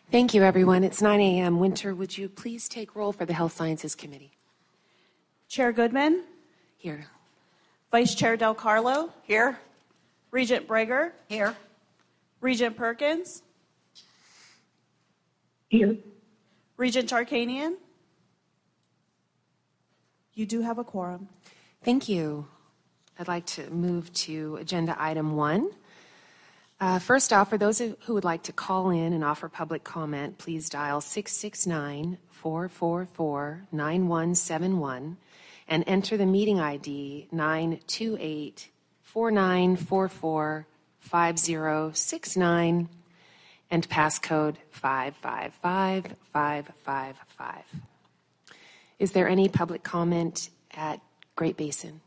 Thank you, everyone. It's 9 a.m. Winter, would you please take roll for the Health Sciences Committee? Chair Goodman? Here. Vice Chair Del Carlo? Here. Regent Breger? Here. Regent Perkins? Here. Regent Tarkanian? You do have a quorum. Thank you. I'd like to move to agenda item 1. First off, for those who would like to call in and offer public comment, please dial 669-444-9171 and enter the meeting ID 928-4944-5069 and passcode 555555. Is there any public comment at Great Basin?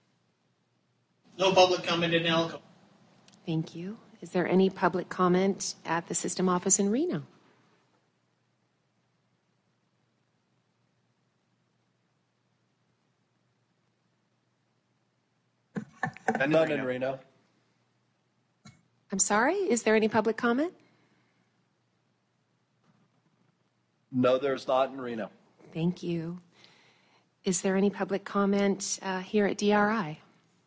No public comment in Elko. Thank you. Is there any public comment at the system office in Reno? None in Reno. I'm sorry, is there any public comment? No, there's not in Reno. Thank you. Is there any public comment here at DRI?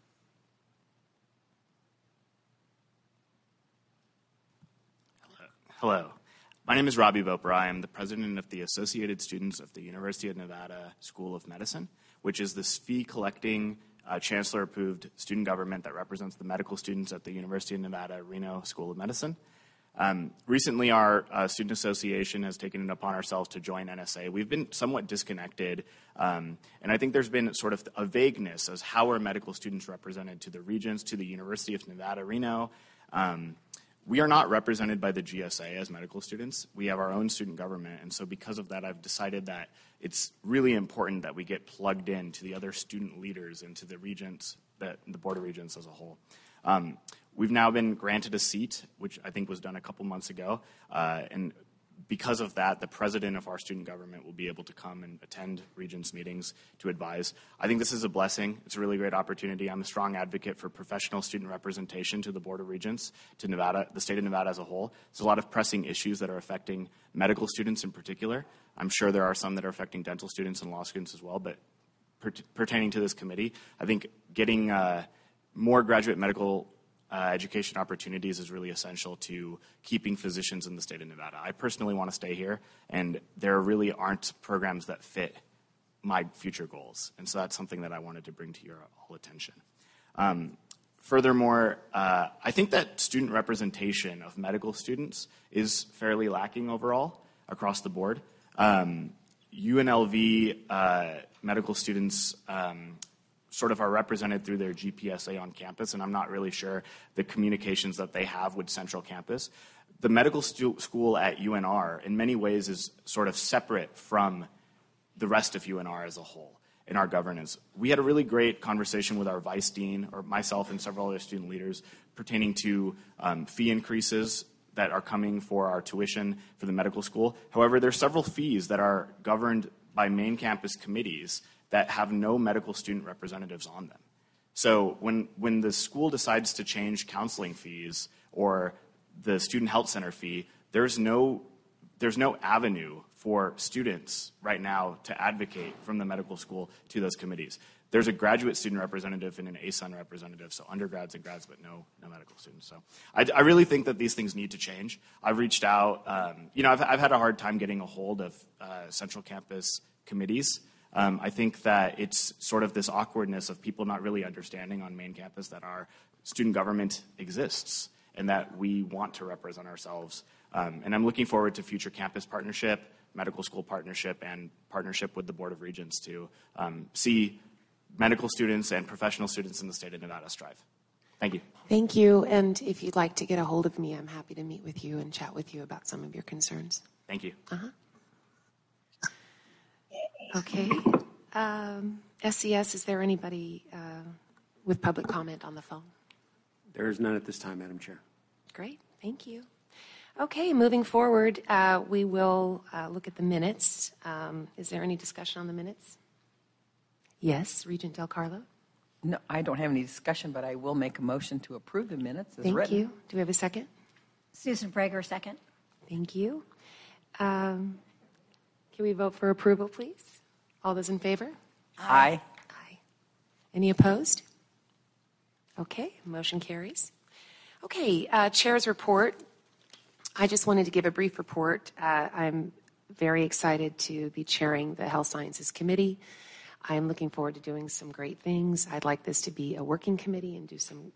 Hello. My name is Robbie Boper. I am the president of the Associated Students of the University of Nevada School of Medicine, which is this fee-collecting, chancellor-approved student government that represents the medical students at the University of Nevada Reno School of Medicine. Recently, our student association has taken it upon ourselves to join NSA. We've been somewhat disconnected, and I think there's been sort of a vagueness as how are medical students represented to the regents, to the University of Nevada Reno. We are not represented by the GSA as medical students. We have our own student government, and so because of that, I've decided that it's really important that we get plugged in to the other student leaders and to the regents, the Board of Regents as a whole. We've now been granted a seat, which I think was done a couple months ago, and because of that, the president of our student government will be able to come and attend regents meetings to advise. I think this is a blessing. It's a really great opportunity. I'm a strong advocate for professional student representation to the Board of Regents, to Nevada, the state of Nevada as a whole. There's a lot of pressing issues that are affecting medical students in particular. I'm sure there are some that are affecting dental students and law students as well, but pertaining to this committee, I think getting more graduate medical education opportunities is really essential to keeping physicians in the state of Nevada. I personally want to stay here, and there really aren't programs that fit my future goals. And so that's something that I wanted to bring to your all attention. Furthermore, I think that student representation of medical students is fairly lacking overall across the board. UNLV medical students sort of are represented through their GPSA on campus, and I'm not really sure the communications that they have with Central Campus. The medical school at UNR in many ways is sort of separate from the rest of UNR as a whole in our governance. We had a really great conversation with our vice dean, or myself and several other student leaders, pertaining to fee increases that are coming for our tuition for the medical school. However, there are several fees that are governed by main campus committees that have no medical student representatives on them. So when the school decides to change counseling fees or the student health center fee, there's no avenue for students right now to advocate from the medical school to those committees. There's a graduate student representative and an ASUN representative, so undergrads and grads, but no medical students. So I really think that these things need to change. I've reached out. I've had a hard time getting a hold of Central Campus committees. I think that it's sort of this awkwardness of people not really understanding on main campus that our student government exists and that we want to represent ourselves. And I'm looking forward to future campus partnership, medical school partnership, and partnership with the Board of Regents to see medical students and professional students in the state of Nevada strive. Thank you. Thank you. And if you'd like to get a hold of me, I'm happy to meet with you and chat with you about some of your concerns. Thank you. Okay. SCS, is there anybody with public comment on the phone? There is none at this time, Madam Chair. Great. Thank you. Okay, moving forward, we will look at the minutes. Is there any discussion on the minutes? Yes, Regent Del Carlo? No, I don't have any discussion, but I will make a motion to approve the minutes as written. Thank you. Do we have a second? Susan Breger, second. Thank you. Can we vote for approval, please? All those in favor? Aye. Aye. Any opposed? Okay, motion carries. Okay, Chair's report. I just wanted to give a brief report. I'm very excited to be chairing the Health Sciences Committee. I am looking forward to doing some great things. I'd like this to be a working committee and do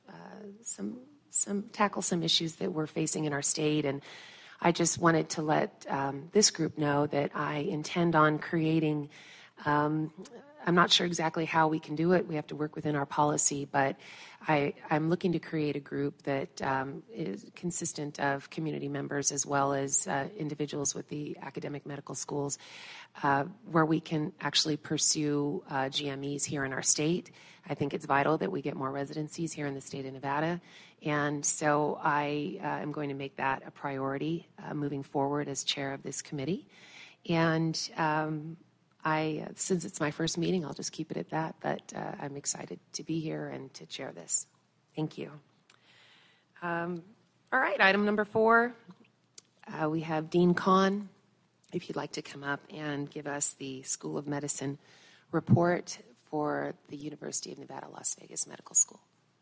tackle some issues that we're facing in our state. And I just wanted to let this group know that I intend on creating. I'm not sure exactly how we can do it. We have to work within our policy, but I'm looking to create a group that is consistent of community members as well as individuals with the academic medical schools where we can actually pursue GMEs here in our state. I think it's vital that we get more residencies here in the state of Nevada. And so I am going to make that a priority moving forward as chair of this committee. And since it's my first meeting, I'll just keep it at that, but I'm excited to be here and to chair this. Thank you. All right, item number 4, we have Dean Kahn, if you'd like to come up and give us the School of Medicine report for the University of Nevada, Las Vegas Medical School.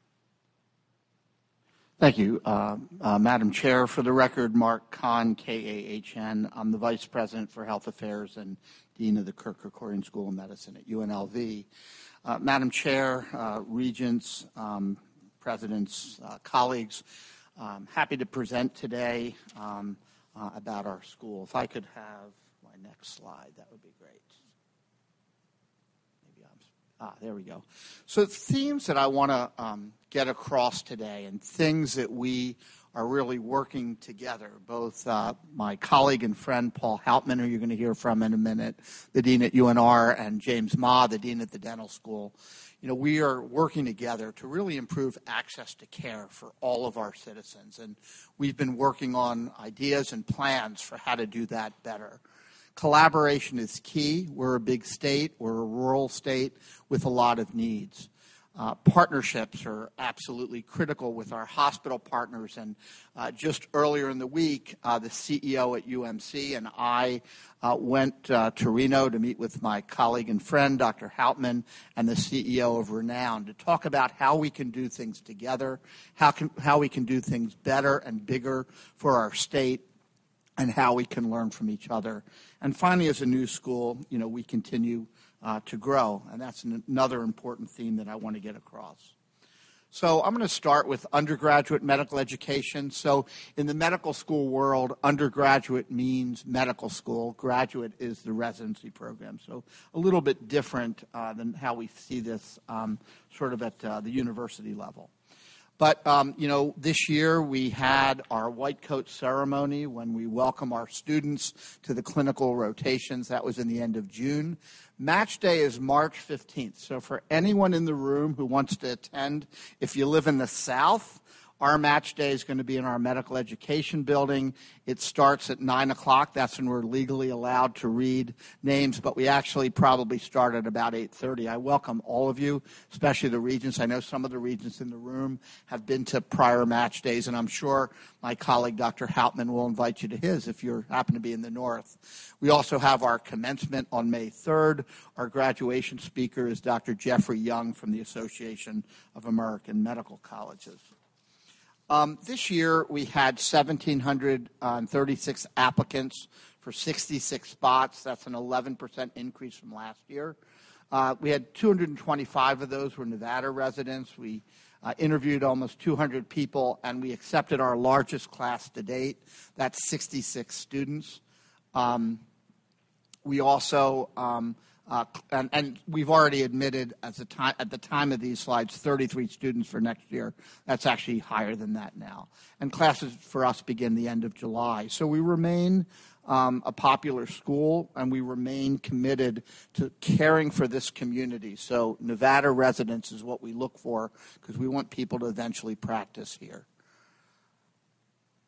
Thank you, Madam Chair. For the record, Mark Kahn, K-A-H-N. I'm the Vice President for Health Affairs and Dean of the Kirk Kerkorian School of Medicine at UNLV. Madam Chair, Regents, Presidents, colleagues, happy to present today about our school. If I could have my next slide, that would be great. There we go. So themes that I want to get across today and things that we are really working together, both my colleague and friend Paul Hauptman, who you're going to hear from in a minute, the Dean at UNR, and James Ma, the Dean at the Dental School. You know, we are working together to really improve access to care for all of our citizens. And we've been working on ideas and plans for how to do that better. Collaboration is key. We're a big state. We're a rural state with a lot of needs. Partnerships are absolutely critical with our hospital partners. And just earlier in the week, the CEO at UMC and I went to Reno to meet with my colleague and friend, Dr. Hauptman, and the CEO of Renown to talk about how we can do things together, how we can do things better and bigger for our state, and how we can learn from each other. And finally, as a new school, you know, we continue to grow, and that's another important theme that I want to get across. So I'm going to start with undergraduate medical education. So in the medical school world, undergraduate means medical school. Graduate is the residency program. So a little bit different than how we see this sort of at the university level. But, you know, this year we had our white coat ceremony when we welcome our students to the clinical rotations. That was in the end of June. Match day is March 15th. So for anyone in the room who wants to attend, if you live in the South, our match day is going to be in our medical education building. It starts at 9 o'clock. That's when we're legally allowed to read names, but we actually probably start at about 8:30. I welcome all of you, especially the regents. I know some of the regents in the room have been to prior match days, and I'm sure my colleague, Dr. Hauptman, will invite you to his if you happen to be in the north. We also have our commencement on May 3rd. Our graduation speaker is Dr. Jeffrey Young from the Association of American Medical Colleges. This year, we had 1,736 applicants for 66 spots. That's an 11% increase from last year. We had 225 of those were Nevada residents. We interviewed almost 200 people, and we accepted our largest class to date. That's 66 students. We also and we've already admitted at the time of these slides 33 students for next year. That's actually higher than that now. And classes for us begin the end of July. So we remain a popular school, and we remain committed to caring for this community. So Nevada residents is what we look for because we want people to eventually practice here.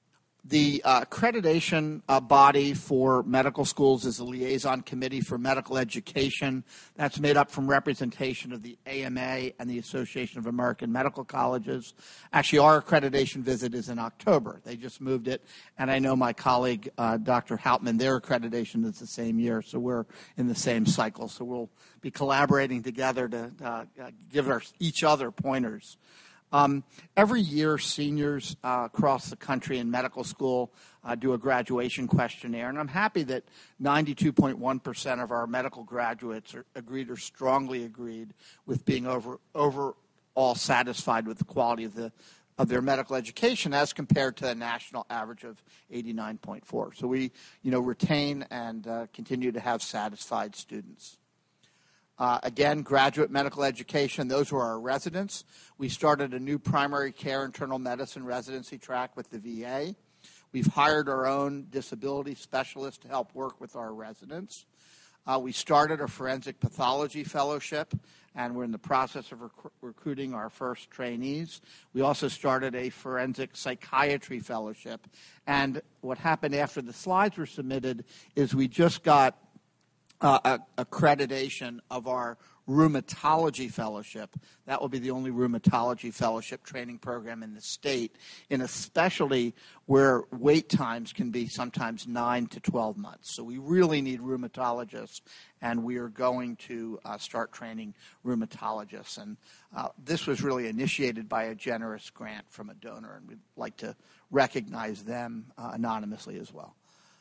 The accreditation body for medical schools is the Liaison Committee for Medical Education. That's made up from representation of the AMA and the Association of American Medical Colleges. Actually, our accreditation visit is in October. They just moved it, and I know my colleague, Dr. Hauptman, their accreditation is the same year, so we're in the same cycle. So we'll be collaborating together to give each other pointers. Every year, seniors across the country in medical school do a graduation questionnaire, and I'm happy that 92.1% of our medical graduates agreed or strongly agreed with being overall satisfied with the quality of their medical education as compared to the national average of 89.4. So we, retain and continue to have satisfied students. Again, graduate medical education, those were our residents. We started a new primary care internal medicine residency track with the VA. We've hired our own disability specialist to help work with our residents. We started a forensic pathology fellowship, and we're in the process of recruiting our first trainees. We also started a forensic psychiatry fellowship. And what happened after the slides were submitted is we just got accreditation of our rheumatology fellowship. That will be the only rheumatology fellowship training program in the state in a specialty where wait times can be sometimes 9 to 12 months. So we really need rheumatologists, and we are going to start training rheumatologists. And this was really initiated by a generous grant from a donor, and we'd like to recognize them anonymously as well.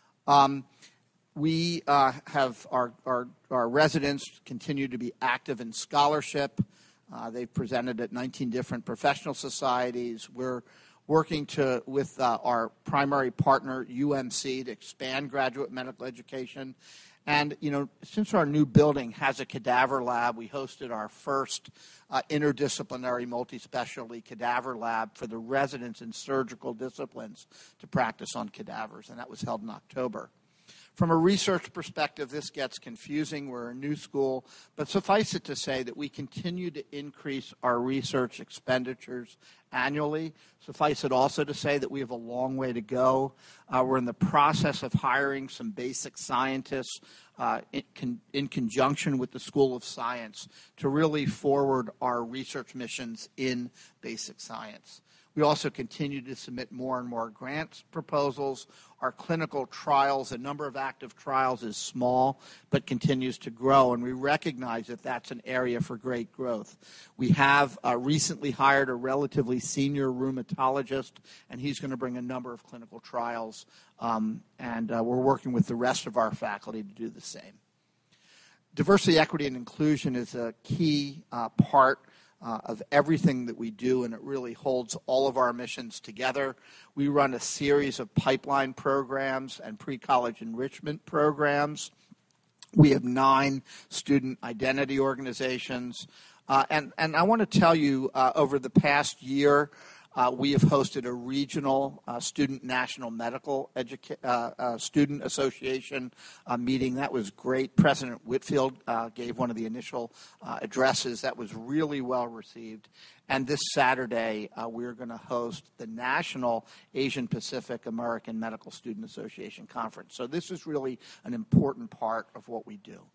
We have our residents continue to be active in scholarship. They've presented at 19 different professional societies. We're working with our primary partner, UMC, to expand graduate medical education. And, since our new building has a cadaver lab, we hosted our first interdisciplinary multi-specialty cadaver lab for the residents in surgical disciplines to practice on cadavers, and that was held in October. From a research perspective, this gets confusing. We're a new school, but suffice it to say that we continue to increase our research expenditures annually. Suffice it also to say that we have a long way to go. We're in the process of hiring some basic scientists in conjunction with the School of Science to really forward our research missions in basic science. We also continue to submit more and more grant proposals. Our clinical trials, the number of active trials is small, but continues to grow, and we recognize that that's an area for great growth. We have recently hired a relatively senior rheumatologist, and he's going to bring a number of clinical trials, and we're working with the rest of our faculty to do the same. Diversity, equity, and inclusion is a key part of everything that we do, and it really holds all of our missions together. We run a series of pipeline programs and pre-college enrichment programs. We have 9 student identity organizations. And I want to tell you, over the past year, we have hosted a regional student national medical student association meeting. That was great. President Whitfield gave one of the initial addresses. That was really well received. And this Saturday, we're going to host the National Asian Pacific American Medical Student Association Conference. So this is really an important part of what we do.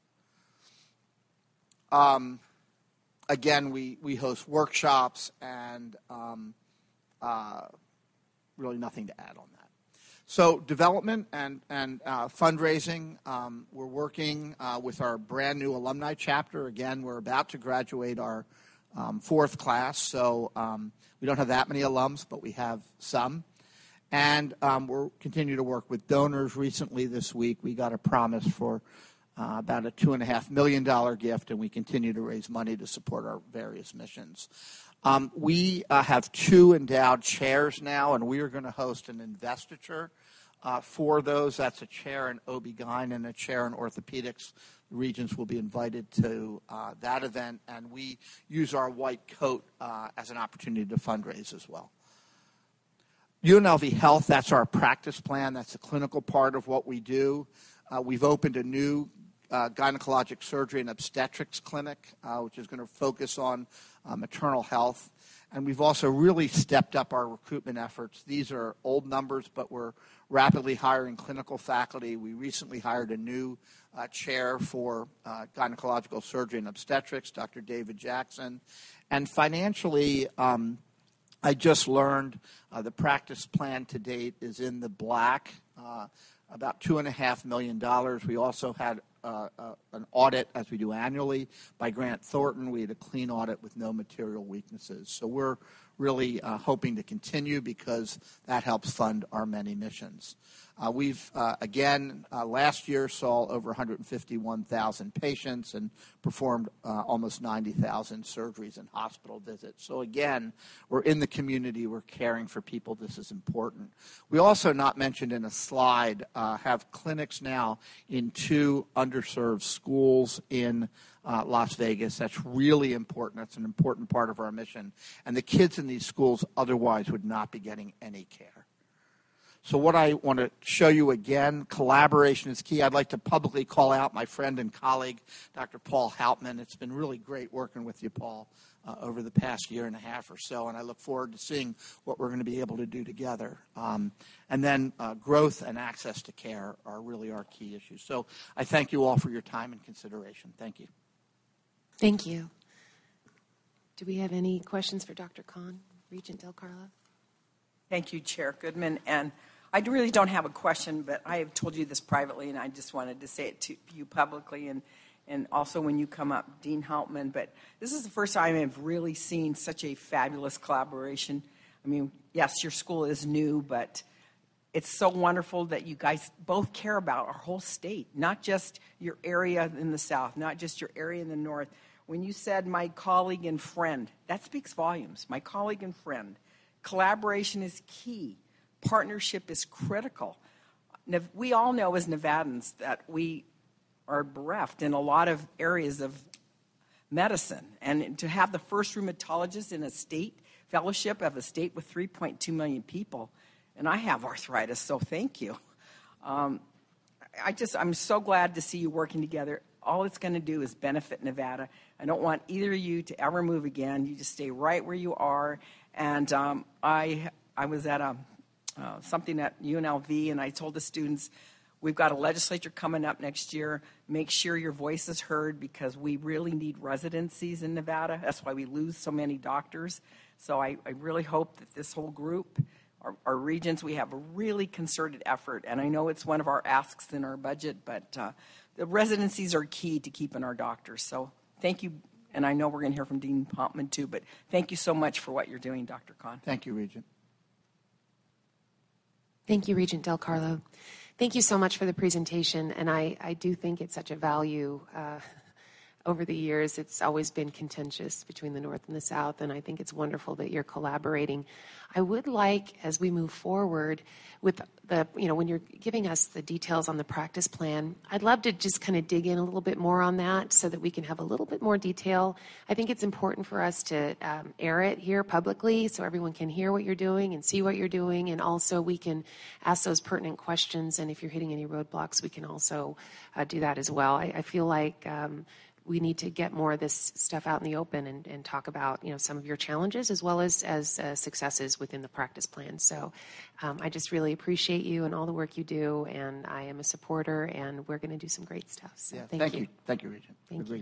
Again, we host workshops and really nothing to add on that. So development and fundraising, we're working with our brand new alumni chapter. Again, we're about to graduate our 4th class, so we don't have that many alums, but we have some. And we're continuing to work with donors. Recently this week, we got a promise for about a $2.5 million gift, and we continue to raise money to support our various missions. We have 2 endowed chairs now, and we are going to host an investiture for those. That's a chair in OB-GYN and a chair in orthopedics. The regents will be invited to that event, and we use our white coat as an opportunity to fundraise as well. UNLV Health, that's our practice plan. That's the clinical part of what we do. We've opened a new gynecologic surgery and obstetrics clinic, which is going to focus on maternal health. And we've also really stepped up our recruitment efforts. These are old numbers, but we're rapidly hiring clinical faculty. We recently hired a new chair for gynecological surgery and obstetrics, Dr. David Jackson. And financially, I just learned the practice plan to date is in the black, about $2.5 million. We also had an audit, as we do annually, by Grant Thornton. We had a clean audit with no material weaknesses. So we're really hoping to continue because that helps fund our many missions. We've, again, last year saw over 151,000 patients and performed almost 90,000 surgeries and hospital visits. So again, we're in the community, we're caring for people. This is important. We also, not mentioned in a slide, have clinics now in 2 underserved schools in Las Vegas. That's really important. That's an important part of our mission. And the kids in these schools otherwise would not be getting any care. So what I want to show you again, collaboration is key. I'd like to publicly call out my friend and colleague, Dr. Paul Hauptman. It's been really great working with you, Paul, over the past year and a half or so, and I look forward to seeing what we're going to be able to do together. And then growth and access to care are really our key issues. So I thank you all for your time and consideration. Thank you. Thank you. Do we have any questions for Dr. Kahn, Regent Del Carlo? Thank you, Chair Goodman. And I really don't have a question, but I have told you this privately, and I just wanted to say it to you publicly and also when you come up, Dean Hauptman. But this is the first time I've really seen such a fabulous collaboration. I mean, yes, your school is new, but it's so wonderful that you guys both care about our whole state, not just your area in the south, not just your area in the north. When you said my colleague and friend, that speaks volumes. My colleague and friend. Collaboration is key. Partnership is critical. We all know as Nevadans that we are bereft in a lot of areas of medicine. And to have the first rheumatologist in a state fellowship of a state with 3.2 million people, and I have arthritis, so thank you. I'm so glad to see you working together. All it's going to do is benefit Nevada. I don't want either of you to ever move again. You just stay right where you are. And I was at something at UNLV, and I told the students, we've got a legislature coming up next year. Make sure your voice is heard because we really need residencies in Nevada. That's why we lose so many doctors. So I really hope that this whole group, our regents, we have a really concerted effort. And I know it's one of our asks in our budget, but the residencies are key to keeping our doctors. So thank you. And I know we're going to hear from Dean Hauptman too, but thank you so much for what you're doing, Dr. Kahn. Thank you, Regent. Thank you, Regent Del Carlo. Thank you so much for the presentation, and I do think it's such a value. Over the years, it's always been contentious between the North and the South, and I think it's wonderful that you're collaborating. I would like, as we move forward with when you're giving us the details on the practice plan, I'd love to just kind of dig in a little bit more on that so that we can have a little bit more detail. I think it's important for us to air it here publicly so everyone can hear what you're doing and see what you're doing, and also we can ask those pertinent questions, and if you're hitting any roadblocks, we can also do that as well. I feel like we need to get more of this stuff out in the open and talk about, some of your challenges as well as successes within the practice plan. So I just really appreciate you and all the work you do, and I am a supporter, and we're going to do some great stuff. So Yeah, thank you. Thank you, Regent. Thank Agreed. you.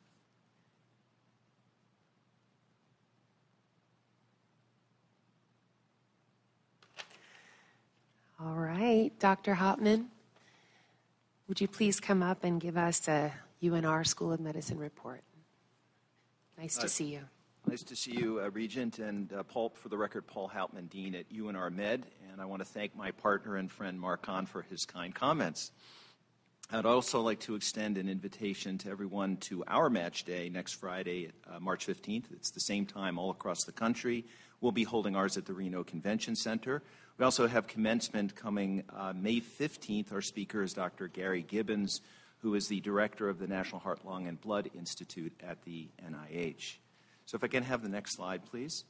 All right, Dr. Hauptman, would you please come up and give us a UNR School of Medicine report? Nice to see you. Nice to see you, Regent, and Paul, for the record, Paul Hauptman, Dean at UNR Med, and I want to thank my partner and friend Mark Kahn for his kind comments. I'd also like to extend an invitation to everyone to our match day next Friday, March 15th. It's the same time all across the country. We'll be holding ours at the Reno Convention Center. We also have commencement coming May 15th. Our speaker is Dr. Gary Gibbons, who is the director of the National Heart, Lung, and Blood Institute at the NIH. So if I can have the next slide, please.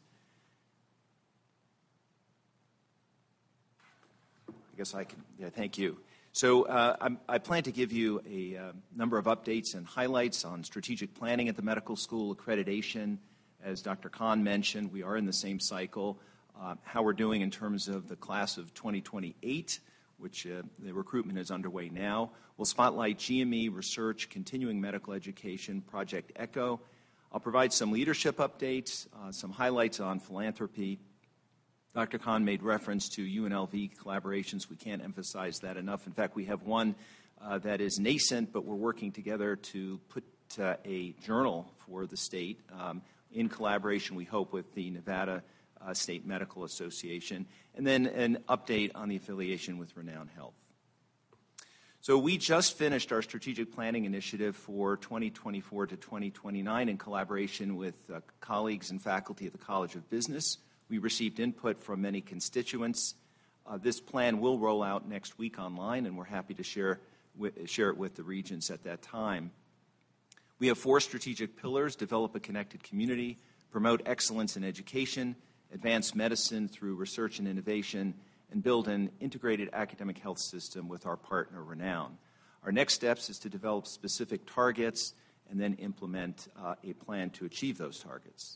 I guess I can, thank you. So I plan to give you a number of updates and highlights on strategic planning at the medical school, accreditation, As Dr. Khan mentioned, we are in the same cycle. How we're doing in terms of the class of 2028, which the recruitment is underway now. We'll spotlight GME, research, continuing medical education, Project ECHO. I'll provide some leadership updates, some highlights on philanthropy. Dr. Khan made reference to UNLV collaborations. We can't emphasize that enough. In fact, we have one that is nascent, but we're working together to put a journal for the state in collaboration, we hope, with the Nevada State Medical Association, and then an update on the affiliation with Renown Health. So we just finished our strategic planning initiative for 2024 to 2029 in collaboration with colleagues and faculty at the College of Business. We received input from many constituents. This plan will roll out next week online, and we're happy to share it with the regents at that time. We have 4 strategic pillars: develop a connected community, promote excellence in education, advance medicine through research and innovation, and build an integrated academic health system with our partner, Renown. Our next steps is to develop specific targets and then implement a plan to achieve those targets.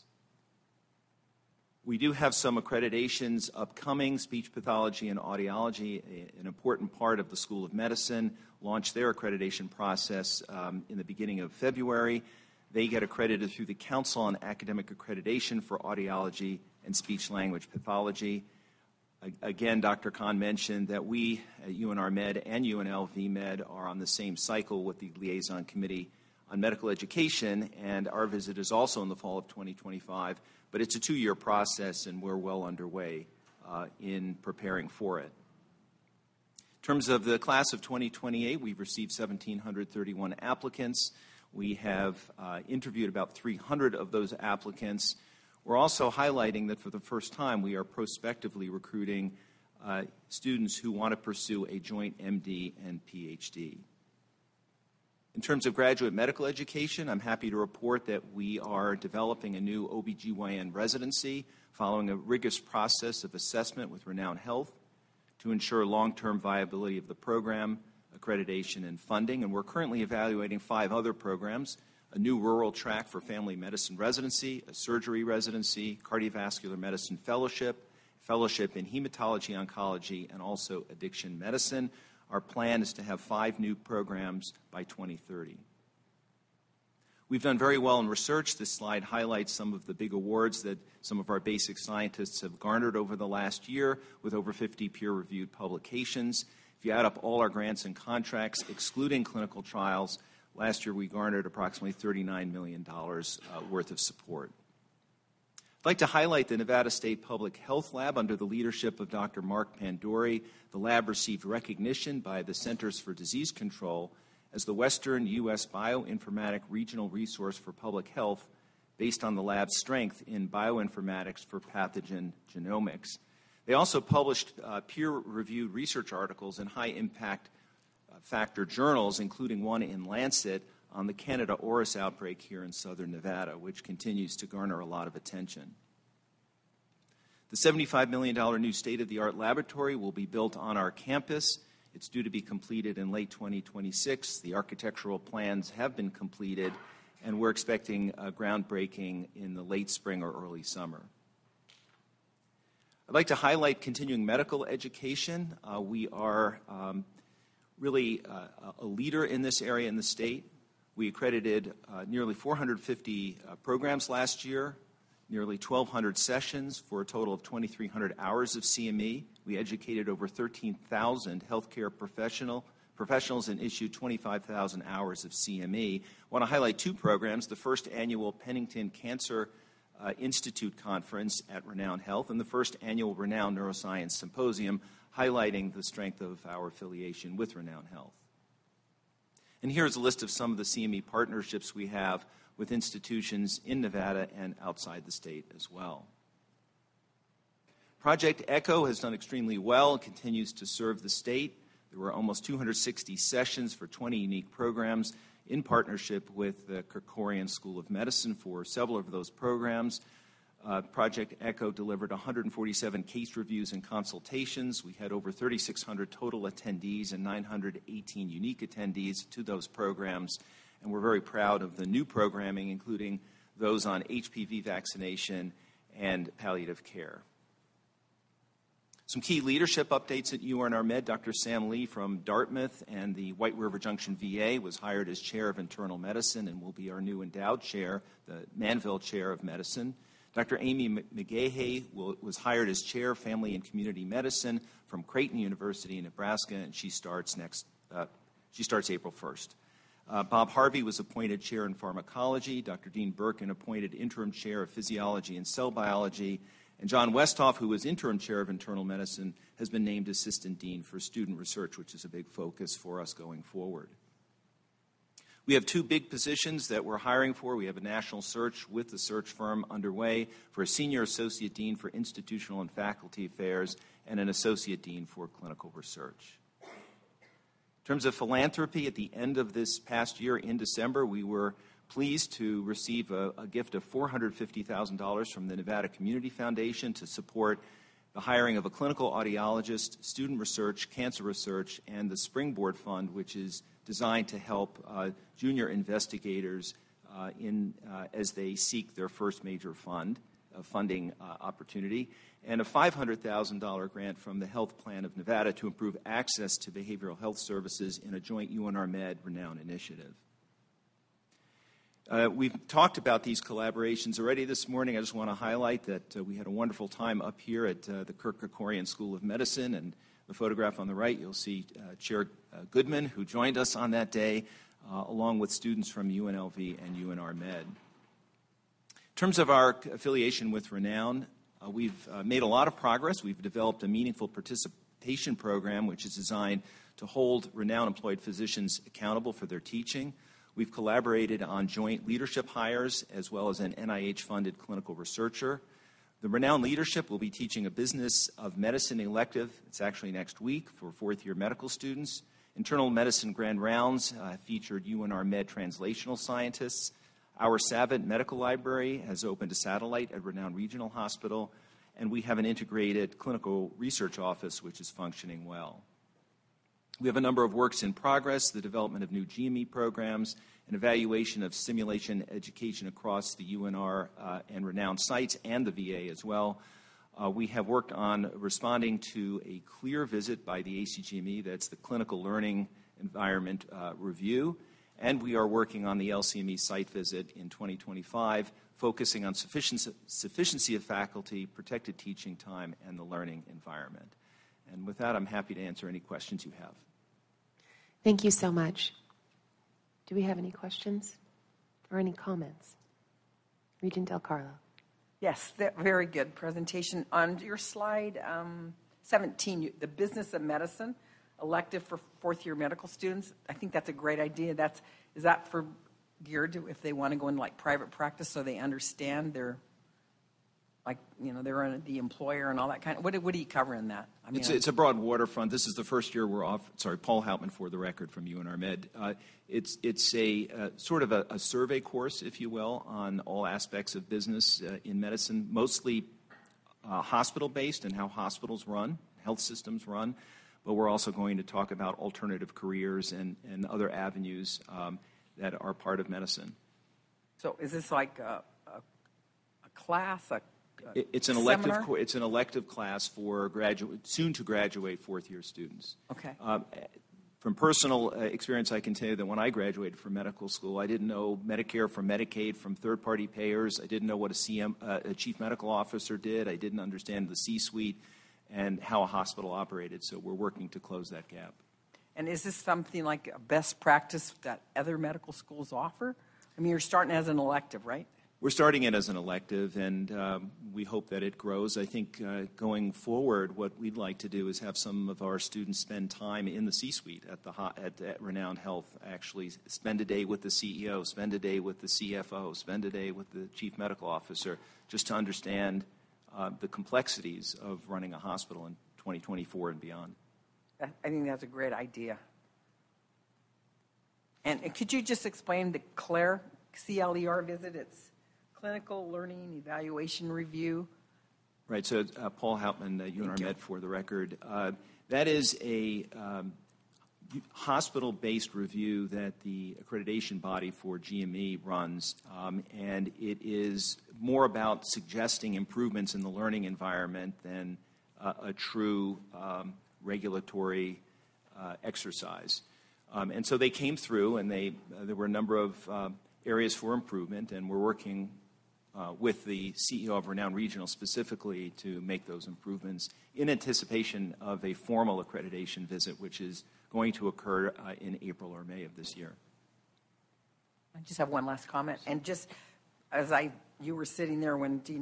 We do have some accreditations upcoming. Speech pathology and audiology, an important part of the School of Medicine, launched their accreditation process in the beginning of February. They get accredited through the Council on Academic Accreditation for Audiology and Speech-Language Pathology. Again, Dr. Khan mentioned that we at UNR Med and UNLV Med are on the same cycle with the Liaison Committee on Medical Education, and our visit is also in the fall of 2025, but it's a 2-year process, and we're well underway in preparing for it. In terms of the class of 2028, we've received 1,731 applicants. We have interviewed about 300 of those applicants. We're also highlighting that for the first time, we are prospectively recruiting students who want to pursue a joint MD and PhD. In terms of graduate medical education, I'm happy to report that we are developing a new OBGYN residency following a rigorous process of assessment with Renown Health to ensure long-term viability of the program, accreditation, and funding. And we're currently evaluating 5 other programs: a new rural track for family medicine residency, a surgery residency, cardiovascular medicine fellowship in hematology oncology, and also addiction medicine. Our plan is to have 5 new programs by 2030. We've done very well in research. This slide highlights some of the big awards that some of our basic scientists have garnered over the last year, with over 50 peer-reviewed publications. If you add up all our grants and contracts, excluding clinical trials, last year we garnered approximately $39 million worth of support. I'd like to highlight the Nevada State Public Health Lab under the leadership of Dr. Mark Pandori. The lab received recognition by the Centers for Disease Control as the Western U.S. Bioinformatic Regional Resource for Public Health, based on the lab's strength in bioinformatics for pathogen genomics. They also published peer-reviewed research articles in high-impact factor journals, including one in Lancet on the Candida auris outbreak here in southern Nevada, which continues to garner a lot of attention. The $75 million new state-of-the-art laboratory will be built on our campus. It's due to be completed in late 2026. The architectural plans have been completed, and we're expecting groundbreaking in the late spring or early summer. I'd like to highlight continuing medical education. We are really a leader in this area in the state. We accredited nearly 450 programs last year, nearly 1,200 sessions for a total of 2,300 hours of CME. We educated over 13,000 healthcare professionals and issued 25,000 hours of CME. I want to highlight 2 programs: the first annual Pennington Cancer Institute Conference at Renown Health and the first annual Renown Neuroscience Symposium, highlighting the strength of our affiliation with Renown Health. And here's a list of some of the CME partnerships we have with institutions in Nevada and outside the state as well. Project ECHO has done extremely well and continues to serve the state. There were almost 260 sessions for 20 unique programs in partnership with the Kerkorian School of Medicine for several of those programs. Project ECHO delivered 147 case reviews and consultations. We had over 3,600 total attendees and 918 unique attendees to those programs. And we're very proud of the new programming, including those on HPV vaccination, and palliative care. Some key leadership updates at UNR Med. Dr. Sam Lee from Dartmouth and the White River Junction VA was hired as chair of internal medicine and will be our new endowed chair, the Manville Chair of Medicine. Dr. Amy McGahey was hired as chair of family and community medicine from Creighton University in Nebraska, and she starts April 1st. Bob Harvey was appointed chair in pharmacology. Dr. Dean Birkin appointed interim chair of physiology and cell biology. And John Westhoff, who was interim chair of internal medicine, has been named assistant dean for student research, which is a big focus for us going forward. We have two big positions that we're hiring for. We have a national search with the search firm underway for a senior associate dean for institutional and faculty affairs and an associate dean for clinical research. In terms of philanthropy, at the end of this past year in December, we were pleased to receive a gift of $450,000 from the Nevada Community Foundation to support the hiring of a clinical audiologist, student research, cancer research, and the Springboard Fund, which is designed to help junior investigators as they seek their first major funding opportunity, and a $500,000 grant from the Health Plan of Nevada to improve access to behavioral health services in a joint UNR Med Renown initiative. We've talked about these collaborations already this morning. I just want to highlight that we had a wonderful time up here at the Kirk Kerkorian School of Medicine, and the photograph on the right, you'll see Chair Goodman, who joined us on that day, along with students from UNLV and UNR Med. In terms of our affiliation with Renown, we've made a lot of progress. We've developed a meaningful participation program, which is designed to hold Renown-employed physicians accountable for their teaching. We've collaborated on joint leadership hires as well as an NIH-funded clinical researcher. The Renown leadership will be teaching a business of medicine elective. It's actually next week for fourth-year medical students. Internal medicine grand rounds featured UNR Med translational scientists. Our Savant Medical Library has opened a satellite at Renown Regional Hospital, and we have an integrated clinical research office which is functioning well. We have a number of works in progress, the development of new GME programs, an evaluation of simulation education across the UNR and Renown sites and the VA as well. We have worked on responding to a clear visit by the ACGME, that's the Clinical Learning Environment Review, and we are working on the LCME site visit in 2025, focusing on sufficiency of faculty, protected teaching time, and the learning environment. And with that, I'm happy to answer any questions you have. Thank you so much. Do we have any questions or any comments? Regent Del Carlo. Yes, very good presentation. On your slide 17, the business of medicine, elective for fourth-year medical students, I think that's a great idea. Is that for geared to if they want to go into like private practice so they understand their, like, you know, they're the employer and all that kind of, what do you cover in that? I mean, it's a broad waterfront. This is the first year we're off. Sorry, Paul Hauptman for the record from UNR Med. It's a sort of a survey course, if you will, on all aspects of business in medicine, mostly hospital-based and how hospitals run, health systems run. But we're also going to talk about alternative careers and other avenues that are part of medicine. So is this like a class, It's an elective class for soon to graduate fourth-year students. Okay. From personal experience, I can tell you that when I graduated from medical school, I didn't know Medicare from Medicaid from third-party payers. I didn't know what a chief medical officer did. I didn't understand the C-suite and how a hospital operated. So we're working to close that gap. And is this something like a best practice that other medical schools offer? I mean, you're starting as an elective, right? We're starting it as an elective, and we hope that it grows. I think going forward, what we'd like to do is have some of our students spend time in the C-suite at Renown Health, actually spend a day with the CEO, spend a day with the CFO, spend a day with the chief medical officer, just to understand the complexities of running a hospital in 2024 and beyond. I think that's a great idea. And could you just explain the CLER, C-L-E-R visit? It's Clinical Learning Evaluation Review. Right, so Paul Hauptman, UNR Med for the record. That is hospital-based review that the accreditation body for GME runs, and it is more about suggesting improvements in the learning environment than a true regulatory exercise. And so they came through, and there were a number of areas for improvement, and we're working with the CEO of Renown Regional specifically to make those improvements in anticipation of a formal accreditation visit, which is going to occur in April or May of this year. I just have one last comment, and just as you were sitting there when Dean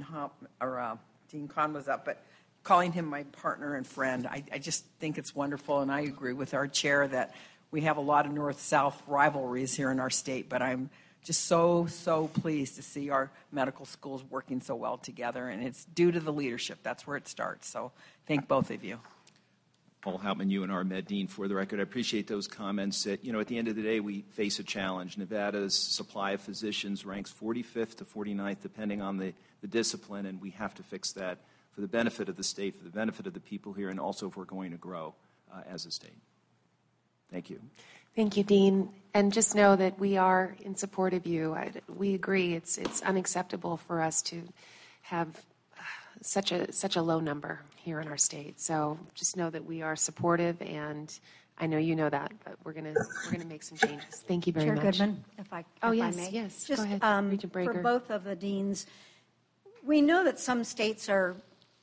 Kahn was up, but calling him my partner and friend, I just think it's wonderful, and I agree with our chair that we have a lot of north-south rivalries here in our state, but I'm just so pleased to see our medical schools working so well together, and it's due to the leadership. That's where it starts. So thank both of you. Paul Hauptman, UNR Med Dean, for the record, I appreciate those comments. That, at the end of the day, we face a challenge. Nevada's supply of physicians ranks 45th to 49th, depending on the discipline, and we have to fix that for the benefit of the state, for the benefit of the people here, and also if we're going to grow as a state. Thank you. Thank you, Dean. And just know that we are in support of you. We agree it's unacceptable for us to have such a low number here in our state. So just know that we are supportive, and I know you know that, but we're gonna make some changes. Thank you very Chair much. Goodman, if I may. Yes. Just, go ahead, Regent for Breaker. both of the deans, we know that some states are,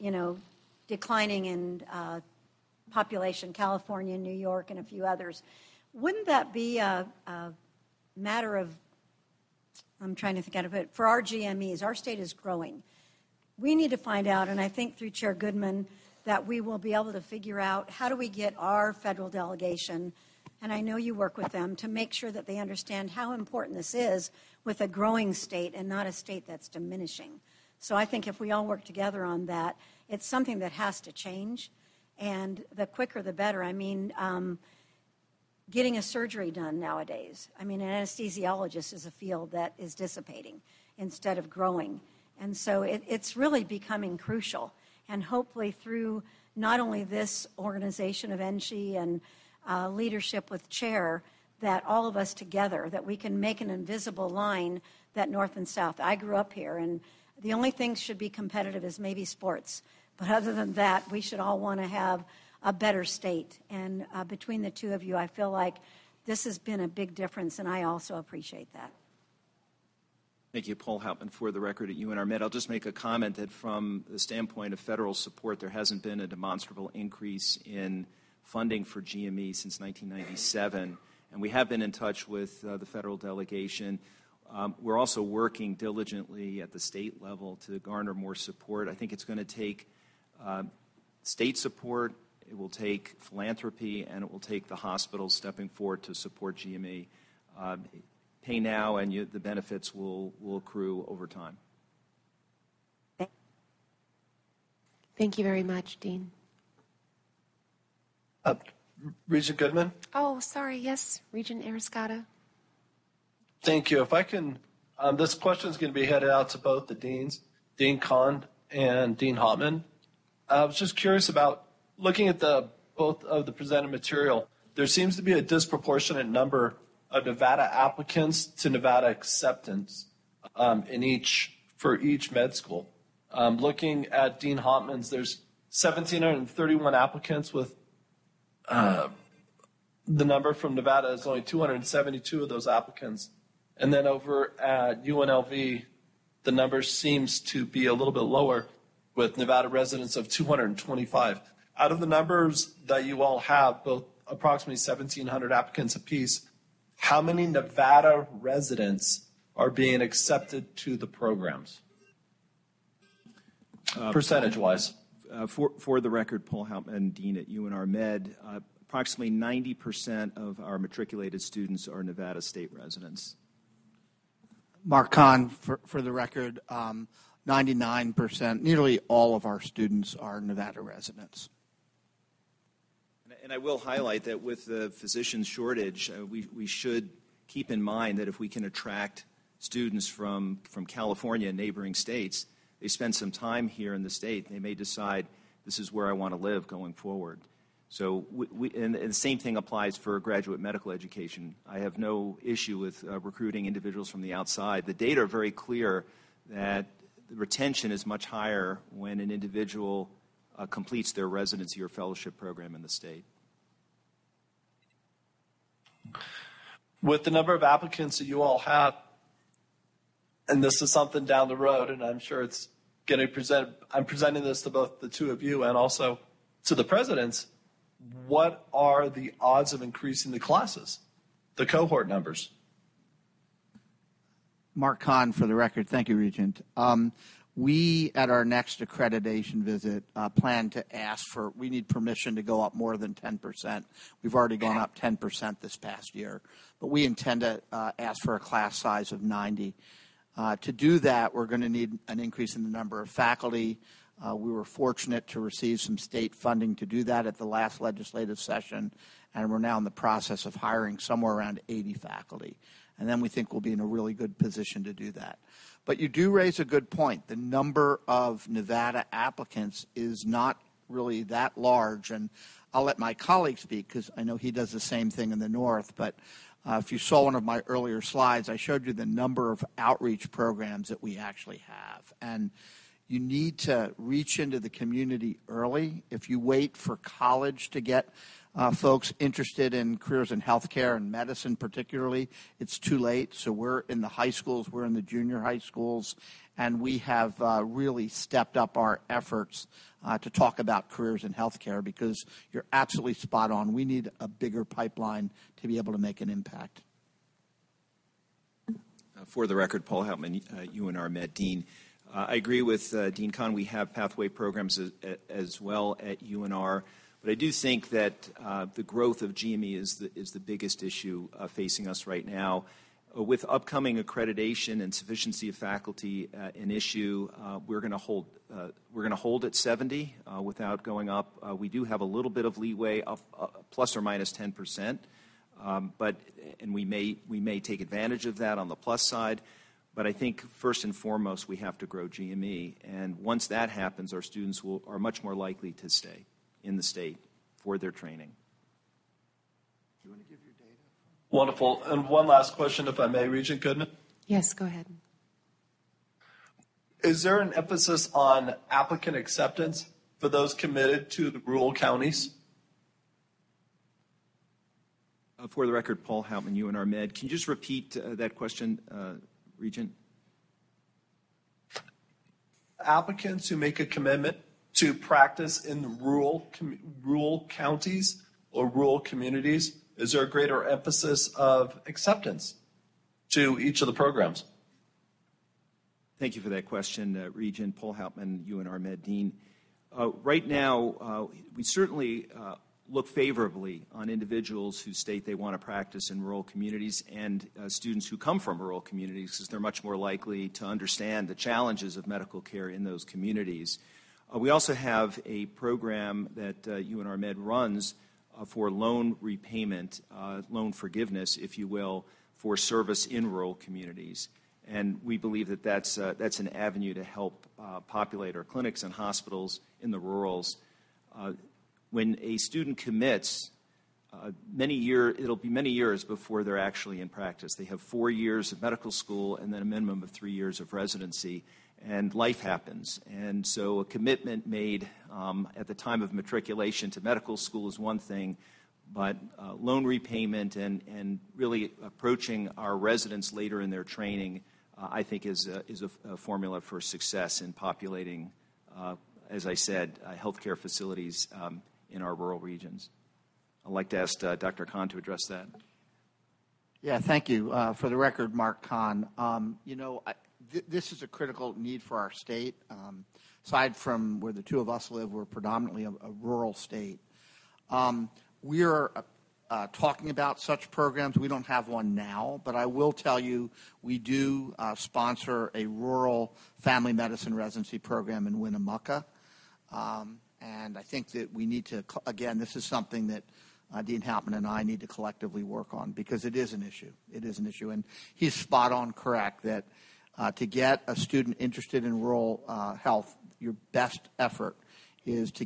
declining in population, California, New York, and a few others. Wouldn't that be a matter of, I'm trying to think out of it, for our GMEs, our state is growing. We need to find out, and I think through Chair Goodman, that we will be able to figure out how do we get our federal delegation, and I know you work with them, to make sure that they understand how important this is with a growing state and not a state that's diminishing. So I think if we all work together on that, it's something that has to change, and the quicker the better. I mean, getting a surgery done nowadays. I mean, an anesthesiologist is a field that is dissipating instead of growing. And so it's really becoming crucial. And hopefully through not only this organization of NSHE and leadership with Chair, that all of us together, that we can make an invisible line that north and south. I grew up here, and the only thing should be competitive is maybe sports. But other than that, we should all want to have a better state. And between the two of you, I feel like this has been a big difference, and I also appreciate that. Thank you, Paul Hauptman. For the record at UNR Med, I'll just make a comment that from the standpoint of federal support, there hasn't been a demonstrable increase in funding for GME since 1997, and we have been in touch with the federal delegation. We're also working diligently at the state level to garner more support. I think it's going to take state support, it will take philanthropy, and it will take the hospitals stepping forward to support GME. Pay now, and the benefits will accrue over time. Thank you very much, Dean. Regent Goodman? Oh, sorry. Yes, Regent Ariscata. Thank you. If I can, this question is going to be headed out to both the deans, Dean Kahn and Dean Hauptman. I was just curious about looking at both of the presented material. There seems to be a disproportionate number of Nevada applicants to Nevada acceptance for each med school. Looking at Dean Hauptman's, there's 1,731 applicants with the number from Nevada is only 272 of those applicants. And then over at UNLV, the number seems to be a little bit lower with Nevada residents of 225. Out of the numbers that you all have, both approximately 1,700 applicants apiece, how many Nevada residents are being accepted to the programs, percentage-wise? For the record, Paul Hauptman, Dean at UNR Med, approximately 90% of our matriculated students are Nevada state residents. Mark Kahn, for the record, 99%, nearly all of our students are Nevada residents. And I will highlight that with the physician shortage, we should keep in mind that if we can attract students from California and neighboring states, they spend some time here in the state, they may decide this is where I want to live going forward. So and the same thing applies for graduate medical education. I have no issue with recruiting individuals from the outside. The data are very clear that the retention is much higher when an individual completes their residency or fellowship program in the state. With the number of applicants that you all have, and this is something down the road, and I'm sure it's getting presented, I'm presenting this to both the two of you and also to the presidents. What are the odds of increasing the classes, the cohort numbers? Mark Kahn, for the record. Thank you, Regent. We, at our next accreditation visit, plan to ask for, we need permission to go up more than 10%. We've already gone up 10% this past year. But we intend to ask for a class size of 90. To do that, we're going to need an increase in the number of faculty. We were fortunate to receive some state funding to do that at the last legislative session, and we're now in the process of hiring somewhere around 80 faculty. And then we think we'll be in a really good position to do that. But you do raise a good point. The number of Nevada applicants is not really that large, and I'll let my colleague speak because I know he does the same thing in the north. But if you saw one of my earlier slides, I showed you the number of outreach programs that we actually have. And you need to reach into the community early. If you wait for college to get folks interested in careers in healthcare and medicine particularly, it's too late. So we're in the high schools, we're in the junior high schools, and we have really stepped up our efforts to talk about careers in healthcare because you're absolutely spot on. We need a bigger pipeline to be able to make an impact. For the record, Paul Hauptman, UNR Med Dean. I agree with Dean Kahn. We have pathway programs as well at UNR. But I do think that the growth of GME is the biggest issue facing us right now. With upcoming accreditation and sufficiency of faculty an issue, we're going to hold at 70 without going up. We do have a little bit of leeway up plus or minus 10%, and we may take advantage of that on the plus side. But I think first and foremost we have to grow GME, and once that happens, our students are much more likely to stay in the state for their training. Do you want to give your data? Wonderful. And one last question, if I may, Regent Goodman. Yes, go ahead. Is there an emphasis on applicant acceptance for those committed to the rural counties? For the record, Paul Hauptman, UNR Med. Can you just repeat that question, Regent? Applicants who make a commitment to practice in the rural counties or rural communities, is there a greater emphasis of acceptance to each of the programs? Thank you for that question, Regent. Paul Hauptman, UNR Med Dean. Right now, we certainly look favorably on individuals who state they want to practice in rural communities and students who come from rural communities because they're much more likely to understand the challenges of medical care in those communities. We also have a program that UNR Med runs for loan repayment, loan forgiveness, if you will, for service in rural communities. And we believe that that's an avenue to help populate our clinics and hospitals in the rurals. When a student commits, it'll be many years before they're actually in practice. They have 4 years of medical school and then a minimum of 3 years of residency. And life happens. And so a commitment made at the time of matriculation to medical school is one thing, but loan repayment and really approaching our residents later in their training, I think is a formula for success in populating, as I said, healthcare facilities in our rural regions. I'd like to ask Dr. Kahn to address that. Yeah, thank you. For the record, Mark Kahn. This is a critical need for our state. Aside from where the two of us live, we're predominantly a rural state. We are talking about such programs. We don't have one now, but I will tell you we do sponsor a rural family medicine residency program in Winnemucca. And I think that we need to, again, this is something that Dean Hauptman and I need to collectively work on because it is an issue. It is an issue. And he's spot on correct that to get a student interested in rural health, your best effort is to get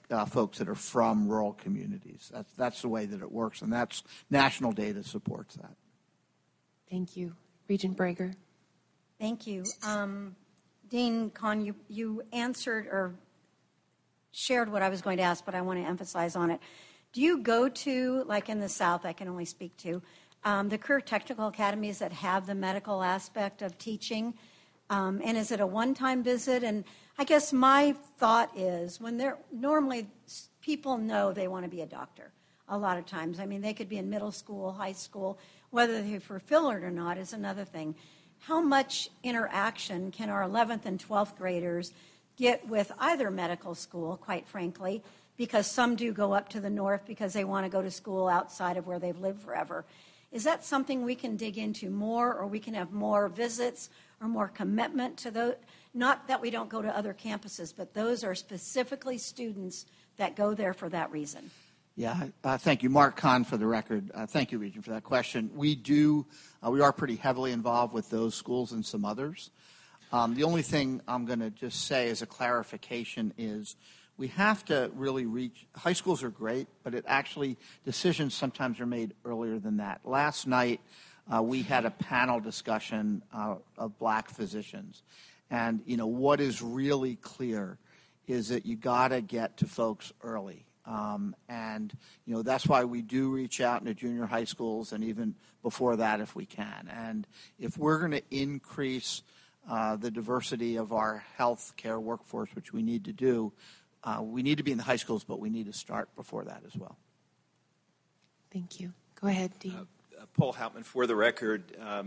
folks that are from rural communities. That's the way that it works, and that's national data supports that. Thank you. Regent Brager. Thank you. Dean Kahn, you answered or shared what I was going to ask, but I want to emphasize on it. Do you go to, like in the South, I can only speak to, the career technical academies that have the medical aspect of teaching? And is it a one-time visit? And I guess my thought is when they're normally people know they want to be a doctor a lot of times. I mean, they could be in middle school, high school. Whether they fulfill it or not is another thing. How much interaction can our 11th and 12th graders get with either medical school, quite frankly, because some do go up to the north because they want to go to school outside of where they've lived forever. Is that something we can dig into more, or we can have more visits or more commitment to those? Not that we don't go to other campuses, but those are specifically students that go there for that reason. Yeah, thank you. Mark Kahn, for the record. Thank you, Regent, for that question. We are pretty heavily involved with those schools and some others. The only thing I'm going to just say as a clarification is we have to really reach, high schools are great, but decisions sometimes are made earlier than that. Last night, we had a panel discussion of black physicians. And, what is really clear is that you got to get to folks early. That's why we do reach out into junior high schools and even before that if we can. And if we're going to increase the diversity of our health care workforce, which we need to do, we need to be in the high schools, but we need to start before that as well. Thank you. Go ahead, Dean. Paul Hauptman, for the record,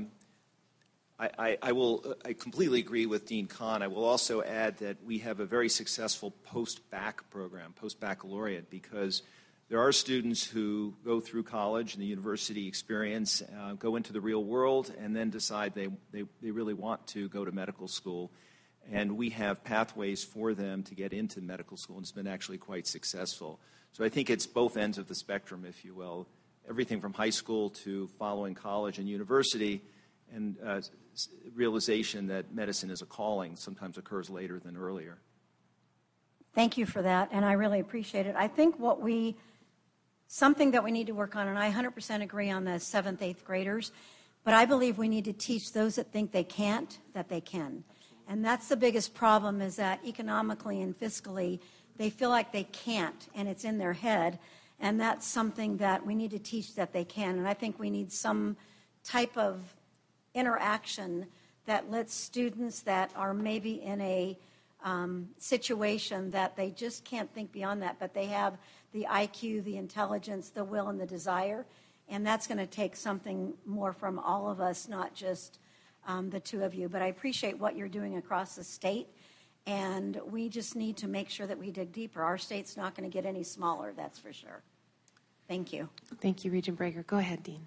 I completely agree with Dean Kahn. I will also add that we have a very successful post-bac program, post-baccalaureate, because there are students who go through college and the university experience, go into the real world, and then decide they really want to go to medical school. And we have pathways for them to get into medical school, and it's been actually quite successful. So I think it's both ends of the spectrum, if you will, everything from high school to following college and university, and realization that medicine is a calling sometimes occurs later than earlier. Thank you for that, and I really appreciate it. I think something that we need to work on, and I 100% agree on the 7th, 8th graders, but I believe we need to teach those that think they can't, that they can. And that's the biggest problem, is that economically and fiscally, they feel like they can't, and it's in their head, and that's something that we need to teach that they can. And I think we need some type of interaction that lets students that are maybe in a situation that they just can't think beyond that, but they have the IQ, the intelligence, the will, and the desire. And that's going to take something more from all of us, not just the two of you. But I appreciate what you're doing across the state, and we just need to make sure that we dig deeper. Our state's not going to get any smaller, that's for sure. Thank you. Thank you, Regent Brager. Go ahead, Dean.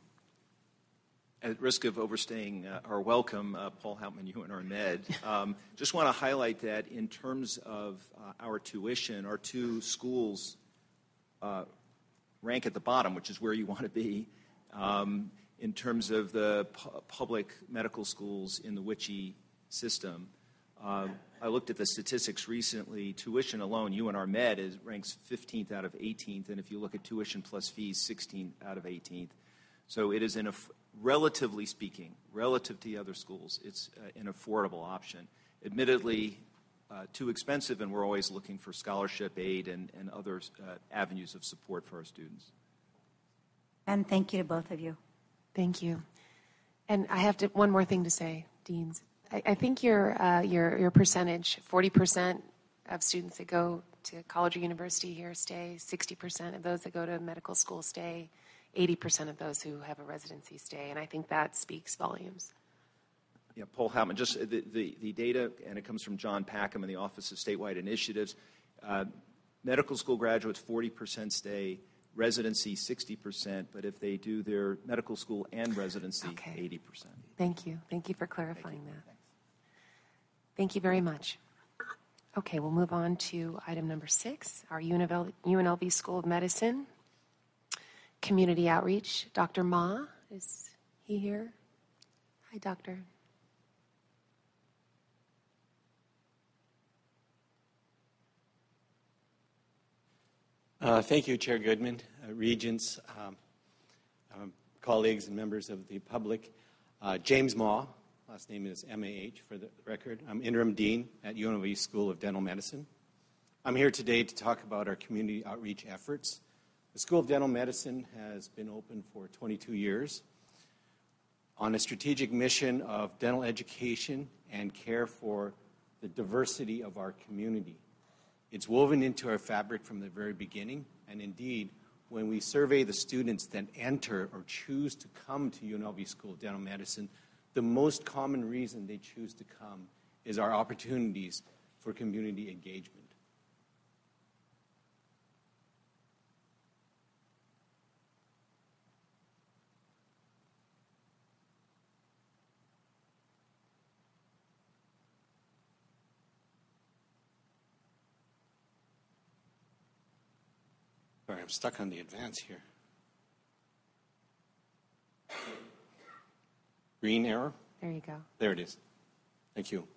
At risk of overstaying our welcome, Paul Hauptman, UNR Med, just want to highlight that in terms of our tuition, our two schools rank at the bottom, which is where you want to be, in terms of the public medical schools in the WICHE system. I looked at the statistics recently. Tuition alone, UNR Med ranks 15th out of 18th, and if you look at tuition plus fees, 16th out of 18th. So it is relatively speaking, relative to the other schools, it's an affordable option. Admittedly, too expensive, and we're always looking for scholarship aid and other avenues of support for our students. And thank you to both of you. Thank you. And I have one more thing to say, Deans. I think your percentage, 40% of students that go to college or university here stay, 60% of those that go to medical school stay, 80% of those who have a residency stay, and I think that speaks volumes. Yeah, Paul Hauptman, just the data, and it comes from John Packham in the Office of Statewide Initiatives. Medical school graduates, 40% stay, residency, 60%, but if they do their medical school and residency, 80%. Thank you. Thank you for clarifying that. Thank you very much. Okay, we'll move on to item number 6, our UNLV School of Medicine. Community outreach. Dr. Ma, is he here? Hi, Doctor. Thank you, Chair Goodman, regents, colleagues, and members of the public. James Maw, last name is M-A-H for the record. I'm interim dean at UNLV School of Dental Medicine. I'm here today to talk about our community outreach efforts. The School of Dental Medicine has been open for 22 years on a strategic mission of dental education and care for the diversity of our community. It's woven into our fabric from the very beginning, and indeed, when we survey the students that enter or choose to come to UNLV School of Dental Medicine, the most common reason they choose to come is our opportunities for community engagement. Sorry, I'm stuck on the advance here. Green arrow? There you go. There it is. Thank you.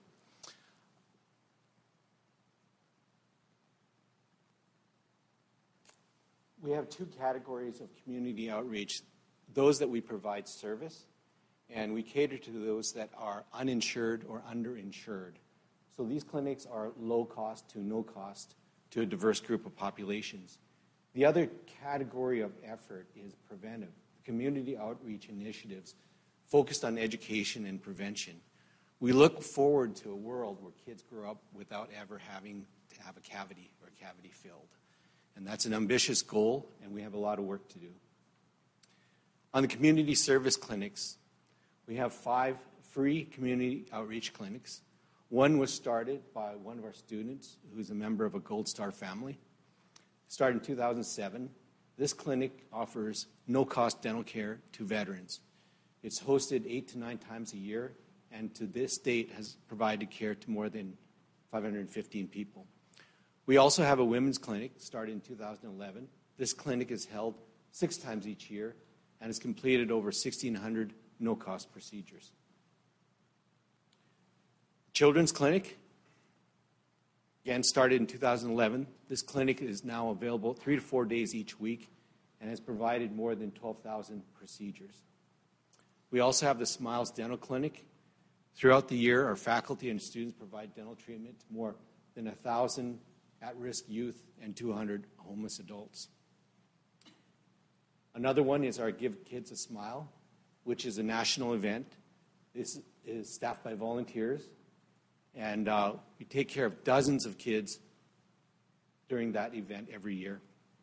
We have two categories of community outreach, those that we provide service, and we cater to those that are uninsured or underinsured. So these clinics are low cost to no cost to a diverse group of populations. The other category of effort is preventive, community outreach initiatives focused on education and prevention. We look forward to a world where kids grow up without ever having to have a cavity or a cavity filled. And that's an ambitious goal, and we have a lot of work to do. On the community service clinics, we have 5 free community outreach clinics. One was started by one of our students who's a member of a Gold Star family. Started in 2007, this clinic offers no-cost dental care to veterans. It's hosted 8 to 9 times a year, and to this date has provided care to more than 515 people. We also have a women's clinic started in 2011. This clinic is held 6 times each year and has completed over 1,600 no-cost procedures. Children's clinic, again, started in 2011. This clinic is now available 3 to 4 days each week and has provided more than 12,000 procedures. We also have the Smiles Dental Clinic. Throughout the year, our faculty and students provide dental treatment to more than 1,000 at-risk youth and 200 homeless adults. Another one is our Give Kids a Smile, which is a national event. This is staffed by volunteers, and we take care of dozens of kids during that event every year.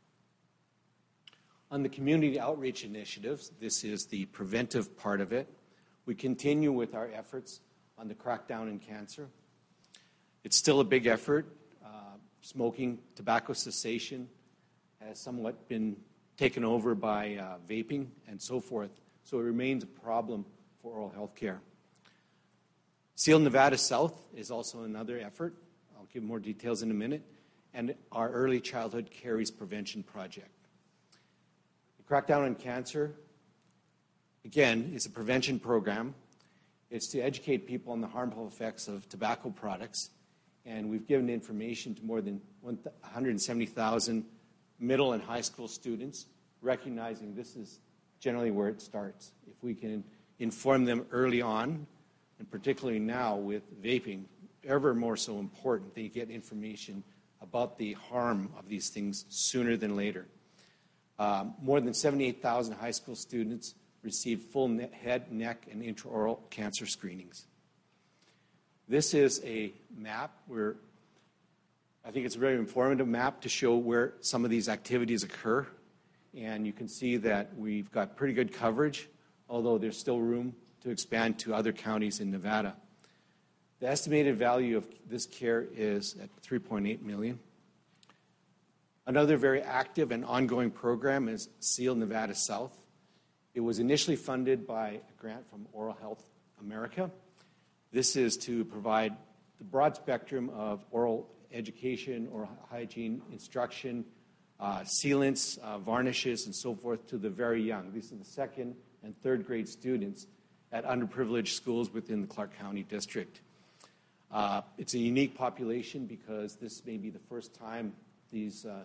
On the community outreach initiatives, this is the preventive part of it. We continue with our efforts on the crackdown in cancer. It's still a big effort. Smoking, tobacco cessation has somewhat been taken over by vaping and so forth, so it remains a problem for oral health care. SEAL Nevada South is also another effort. I'll give more details in a minute. And our Early Childhood Caries Prevention Project. The Crackdown on Cancer, again, is a prevention program. It's to educate people on the harmful effects of tobacco products. And we've given information to more than 170,000 middle and high school students, recognizing this is generally where it starts. If we can inform them early on, and particularly now with vaping, ever more so important, they get information about the harm of these things sooner than later. More than 78,000 high school students received full head, neck, and intraoral cancer screenings. This is a map where I think it's a very informative map to show where some of these activities occur. And you can see that we've got pretty good coverage, although there's still room to expand to other counties in Nevada. The estimated value of this care is at $3.8 million. Another very active and ongoing program is SEAL Nevada South. It was initially funded by a grant from Oral Health America. This is to provide the broad spectrum of oral education, oral hygiene instruction, sealants, varnishes, and so forth to the very young. These are the 2nd and 3rd grade students at underprivileged schools within the Clark County District. It's a unique population because this may be the first time these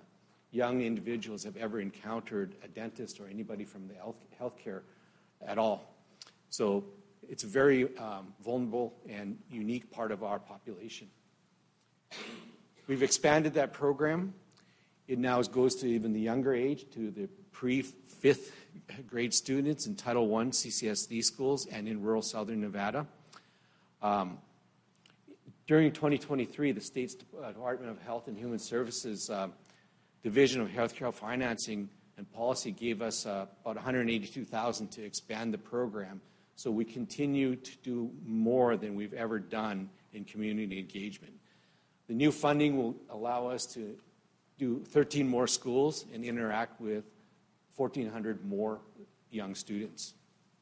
young individuals have ever encountered a dentist or anybody from the healthcare at all. So it's a very vulnerable and unique part of our population. We've expanded that program. It now goes to even the younger age, to the pre-fifth grade students in Title I CCSD schools and in rural southern Nevada. During 2023, the state's Department of Health and Human Services Division of Healthcare Financing and Policy gave us about $182,000 to expand the program. So we continue to do more than we've ever done in community engagement. The new funding will allow us to do 13 more schools and interact with 1,400 more young students.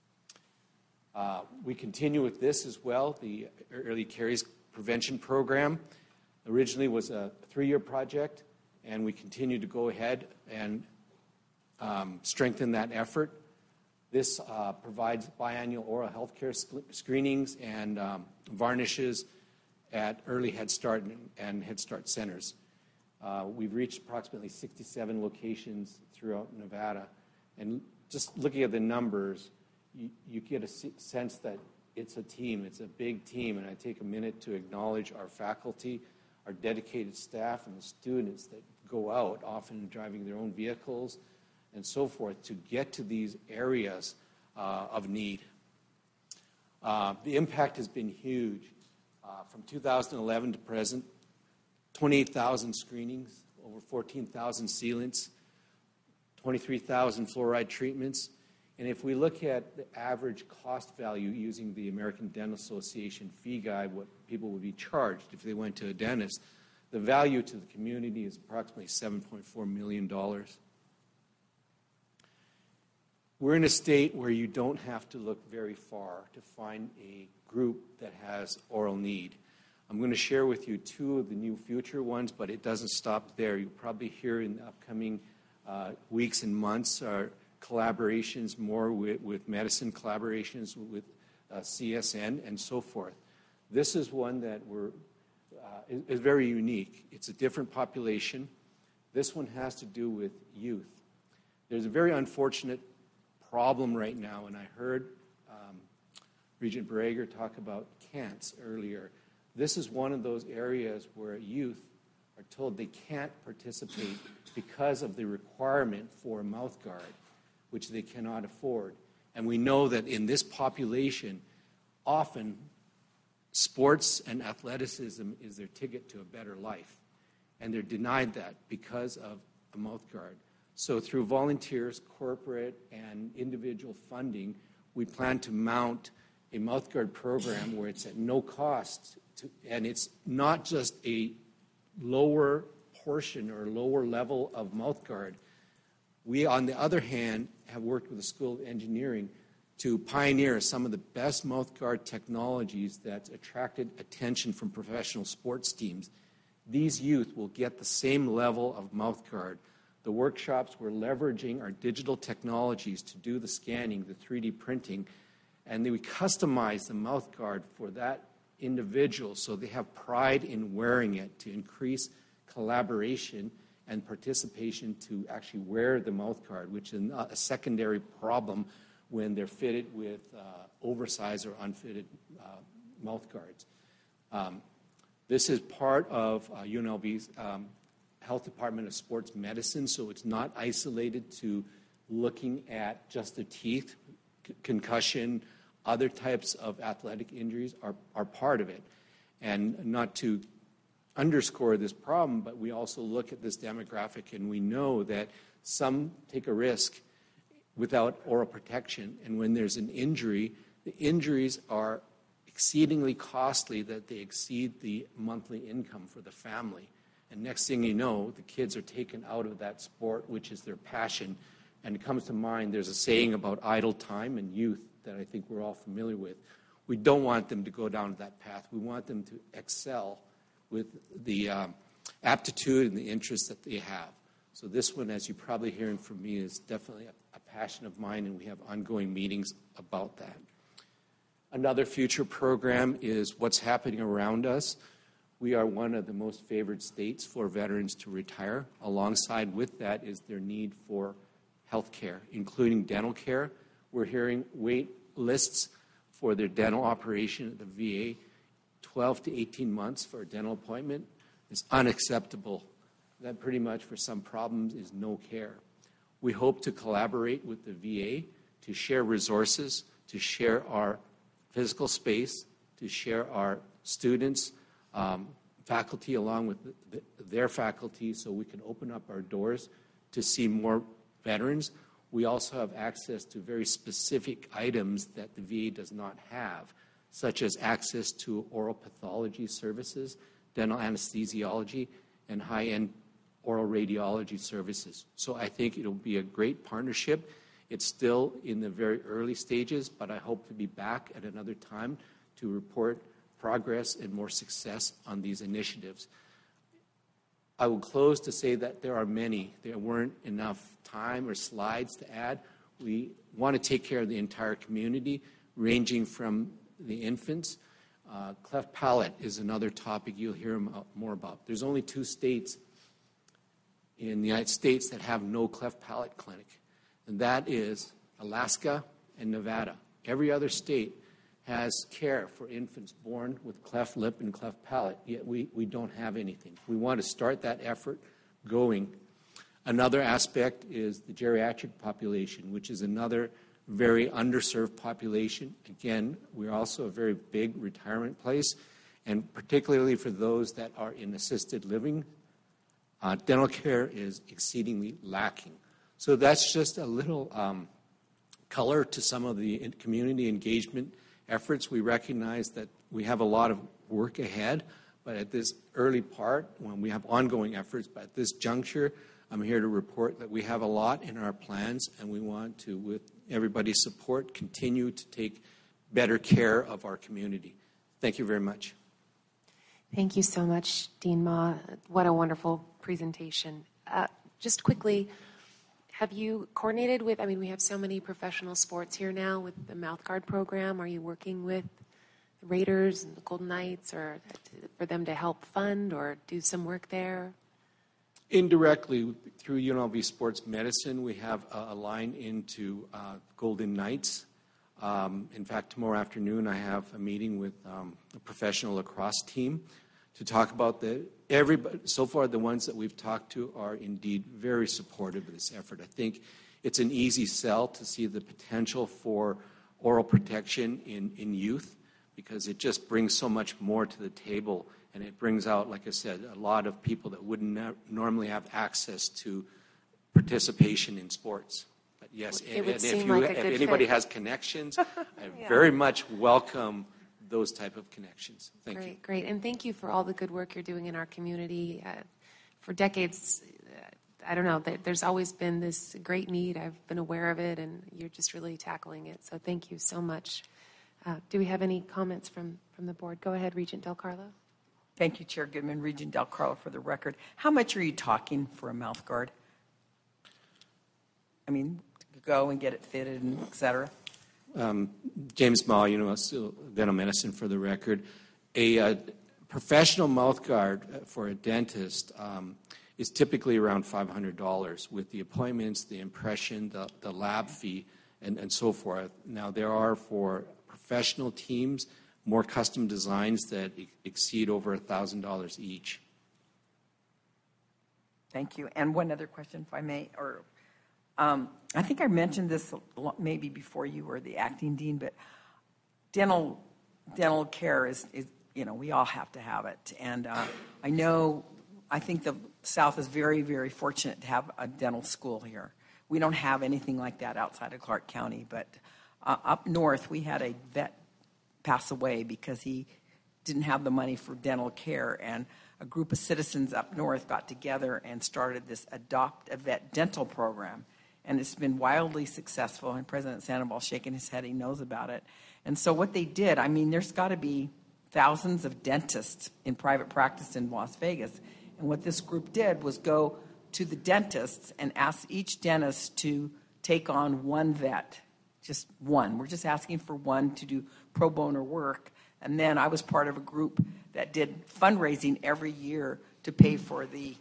We continue with this as well. The Early Caries Prevention Program originally was a 3-year project, and we continue to go ahead and strengthen that effort. This provides biannual oral health care screenings and varnishes at early Head Start and Head Start centers. We've reached approximately 67 locations throughout Nevada. And just looking at the numbers, you get a sense that it's a team. It's a big team. And I take a minute to acknowledge our faculty, our dedicated staff, and the students that go out, often driving their own vehicles and so forth, to get to these areas of need. The impact has been huge. From 2011 to present, 28,000 screenings, over 14,000 sealants, 23,000 fluoride treatments. And if we look at the average cost value using the American Dental Association fee guide, what people would be charged if they went to a dentist, the value to the community is approximately $7.4 million. We're in a state where you don't have to look very far to find a group that has oral need. I'm going to share with you 2 of the new future ones, but it doesn't stop there. You'll probably hear in the upcoming weeks and months our collaborations more with medicine, collaborations with CSN, and so forth. This is one that is very unique. It's a different population. This one has to do with youth. There's a very unfortunate problem right now, and I heard Regent Breger talk about CANTS earlier. This is one of those areas where youth are told they can't participate because of the requirement for a mouth guard, which they cannot afford. And we know that in this population, often sports and athleticism is their ticket to a better life. And they're denied that because of a mouth guard. So through volunteers, corporate, and individual funding, we plan to mount a mouth guard program where it's at no cost, and it's not just a lower portion or lower level of mouth guard. We, on the other hand, have worked with the School of Engineering to pioneer some of the best mouth guard technologies that's attracted attention from professional sports teams. These youth will get the same level of mouth guard. The workshops, we're leveraging our digital technologies to do the scanning, the 3D printing, and then we customize the mouth guard for that individual so they have pride in wearing it, to increase collaboration and participation to actually wear the mouth guard, which is a secondary problem when they're fitted with oversized or unfitted mouth guards. This is part of UNLV's Health Department of Sports Medicine, so it's not isolated to looking at just the teeth. Concussion, other types of athletic injuries are part of it. And not to underscore this problem, but we also look at this demographic and we know that some take a risk without oral protection. And when there's an injury, the injuries are exceedingly costly, that they exceed the monthly income for the family. And next thing you know, the kids are taken out of that sport, which is their passion. And it comes to mind, there's a saying about idle time and youth that I think we're all familiar with. We don't want them to go down that path. We want them to excel with the aptitude and the interest that they have. So this one, as you're probably hearing from me, is definitely a passion of mine, and we have ongoing meetings about that. Another future program is what's happening around us. We are one of the most favored states for veterans to retire. Alongside with that is their need for health care, including dental care. We're hearing wait lists for their dental operation at the VA, 12 to 18 months for a dental appointment is unacceptable. That pretty much for some problems is no care. We hope to collaborate with the VA to share resources, to share our physical space, to share our students, faculty along with their faculty so we can open up our doors to see more veterans. We also have access to very specific items that the VA does not have, such as access to oral pathology services, dental anesthesiology, and high-end oral radiology services. So I think it'll be a great partnership. It's still in the very early stages, but I hope to be back at another time to report progress and more success on these initiatives. I will close to say that there are many. There weren't enough time or slides to add. We want to take care of the entire community, ranging from the infants. Cleft palate is another topic you'll hear more about. There's only 2 states in the United States that have no cleft palate clinic, and that is Alaska and Nevada. Every other state has care for infants born with cleft lip and cleft palate, yet we don't have anything. We want to start that effort going. Another aspect is the geriatric population, which is another very underserved population. Again, we're also a very big retirement place, and particularly for those that are in assisted living, dental care is exceedingly lacking. So that's just a little color to some of the community engagement efforts. We recognize that we have a lot of work ahead, but at this early part, when we have ongoing efforts, but at this juncture, I'm here to report that we have a lot in our plans, and we want to, with everybody's support, continue to take better care of our community. Thank you very much. Thank you so much, Dean Ma. What a wonderful presentation. Just quickly, have you coordinated with, we have so many professional sports here now with the Mouth Guard program. Are you working with the Raiders and the Golden Knights or for them to help fund or do some work there? Indirectly, through UNLV Sports Medicine, we have a line into Golden Knights. In fact, tomorrow afternoon, I have a meeting with a professional lacrosse team to talk about everybody. So far, the ones that we've talked to are indeed very supportive of this effort. I think it's an easy sell to see the potential for oral protection in youth because it just brings so much more to the table. And it brings out, like I said, a lot of people that wouldn't normally have access to participation in sports. But yes, if anybody has connections, I very much welcome those type of connections. Thank you. Great. And thank you for all the good work you're doing in our community. For decades, I don't know, there's always been this great need. I've been aware of it, and you're just really tackling it. So thank you so much. Do we have any comments from the board? Go ahead, Regent Del Carlo. Thank you, Chair Goodman. Regent Del Carlo for the record. How much are you talking for a mouth guard? To go and get it fitted and et cetera? James Ma, University of Dental Medicine for the record. A professional mouth guard for a dentist is typically around $500 with the appointments, the impression, the lab fee, and so forth. Now, there are for professional teams more custom designs that exceed over $1,000 each. Thank you. And one other question, if I may, I think I mentioned this maybe before you were the acting dean, but dental care is we all have to have it. And I think the South is very, very fortunate to have a dental school here. We don't have anything like that outside of Clark County, but up north we had a vet pass away because he didn't have the money for dental care, and a group of citizens up north got together and started this Adopt a Vet dental program. And it's been wildly successful, and President Sandoval shaking his head, he knows about it. And so what they did, there's got to be thousands of dentists in private practice in Las Vegas. And what this group did was go to the dentists and ask each dentist to take on one vet, just one. We're just asking for one to do pro bono work And then I was part of a group that did fundraising every year to pay for the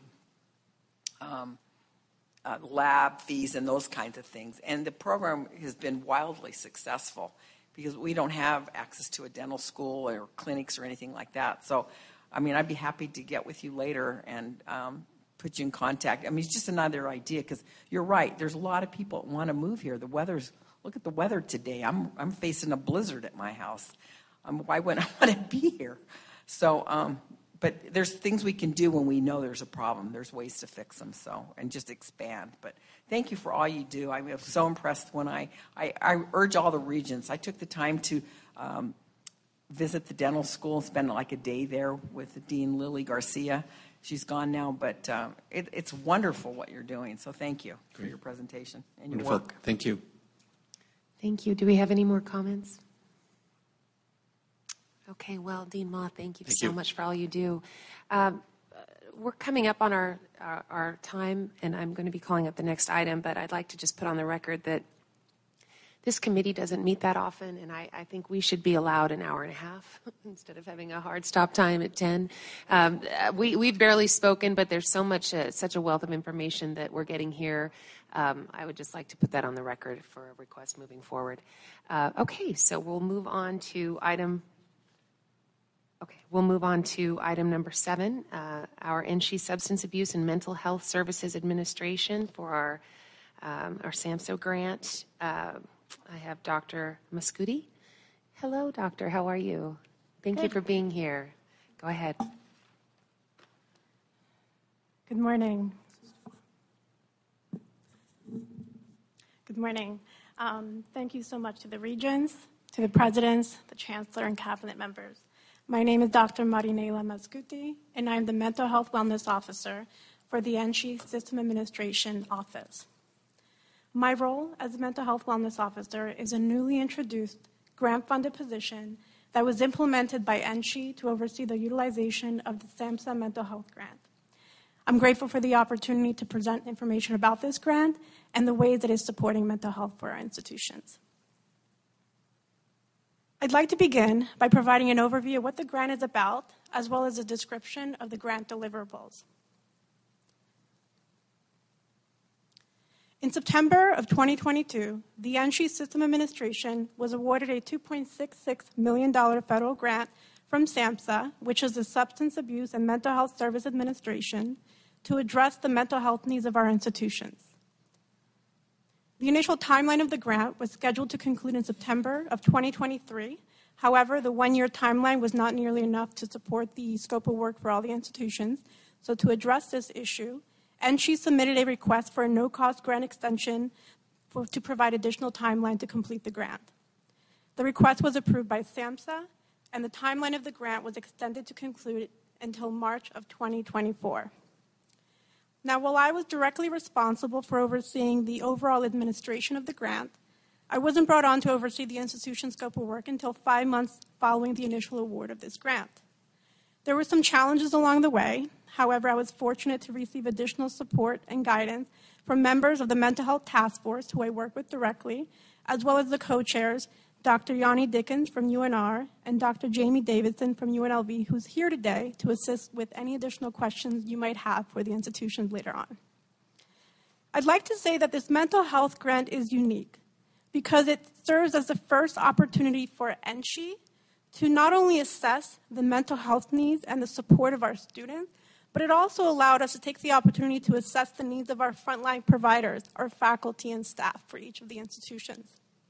lab fees and those kinds of things. And the program has been wildly successful because we don't have access to a dental school or clinics or anything like that. So, I mean, I'd be happy to get with you later and put you in contact. I mean, it's just another idea because you're right. There's a lot of people that want to move here. Look at the weather today. I'm facing a blizzard at my house. Why wouldn't I want to be here? So, but there's things we can do when we know there's a problem. There's ways to fix them, and just expand. But thank you for all you do. I was so impressed when I urge all the regents. I took the time to visit the dental school, spend like a day there with Dean Lily Garcia. She's gone now, but it's wonderful what you're doing. So thank you for your presentation and your work. Thank you. Thank you. Do we have any more comments? Okay, well, Dean Ma, thank you so much for all you do. We're coming up on our time, and I'm going to be calling up the next item, but I'd like to just put on the record that this committee doesn't meet that often, and I think we should be allowed an hour and a half instead of having a hard stop time at 10. We've barely spoken, but there's such a wealth of information that we're getting here. I would just like to put that on the record for a request moving forward. Okay, so we'll move on to item number 7, our NSHE Substance Abuse and Mental Health Services Administration for our SAMHSA grant. I have Dr. Mascuti. Hello, doctor. How are you? Thank you for being here. Go ahead. Good morning. Good morning. Thank you so much to the regents, to the presidents, the chancellor, and cabinet members. My name is Dr. Marinela Mascuti, and I am the Mental Health Wellness Officer for the NSHE System Administration Office. My role as a Mental Health Wellness Officer is a newly introduced grant-funded position that was implemented by NSHE to oversee the utilization of the SAMHSA Mental Health Grant. I'm grateful for the opportunity to present information about this grant and the ways it is supporting mental health for our institutions. I'd like to begin by providing an overview of what the grant is about, as well as a description of the grant deliverables. In September of 2022, the NSHE System Administration was awarded a $2.66 million federal grant from SAMHSA, which is the Substance Abuse and Mental Health Service Administration, to address the mental health needs of our institutions. The initial timeline of the grant was scheduled to conclude in September of 2023. However, the one-year timeline was not nearly enough to support the scope of work for all the institutions. So to address this issue, NSHE submitted a request for a no-cost grant extension to provide additional timeline to complete the grant. The request was approved by SAMHSA, and the timeline of the grant was extended to conclude until March of 2024. Now, while I was directly responsible for overseeing the overall administration of the grant, I wasn't brought on to oversee the institution's scope of work until 5 months following the initial award of this grant. There were some challenges along the way. However, I was fortunate to receive additional support and guidance from members of the Mental Health Task Force, who I work with directly, as well as the co-chairs, Dr. Yanni Dickens from UNR and Dr. Jamie Davidson from UNLV, who's here today to assist with any additional questions you might have for the institutions later on. I'd like to say that this mental health grant is unique because it serves as the first opportunity for NSHE to not only assess the mental health needs and the support of our students, but it also allowed us to take the opportunity to assess the needs of our frontline providers, our faculty and staff for each of the institutions.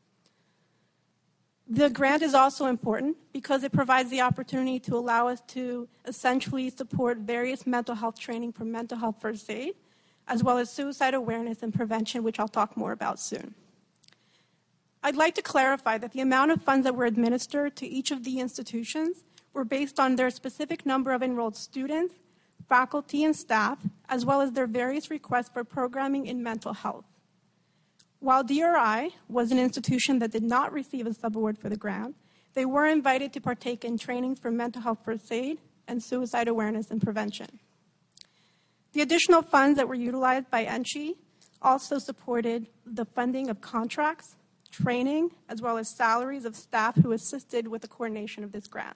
The grant is also important because it provides the opportunity to allow us to essentially support various mental health training for mental health first aid, as well as suicide awareness and prevention, which I'll talk more about soon. I'd like to clarify that the amount of funds that were administered to each of the institutions were based on their specific number of enrolled students, faculty, and staff, as well as their various requests for programming in mental health. While DRI was an institution that did not receive a subaward for the grant, they were invited to partake in trainings for mental health first aid and suicide awareness and prevention. The additional funds that were utilized by NSHE also supported the funding of contracts, training, as well as salaries of staff who assisted with the coordination of this grant.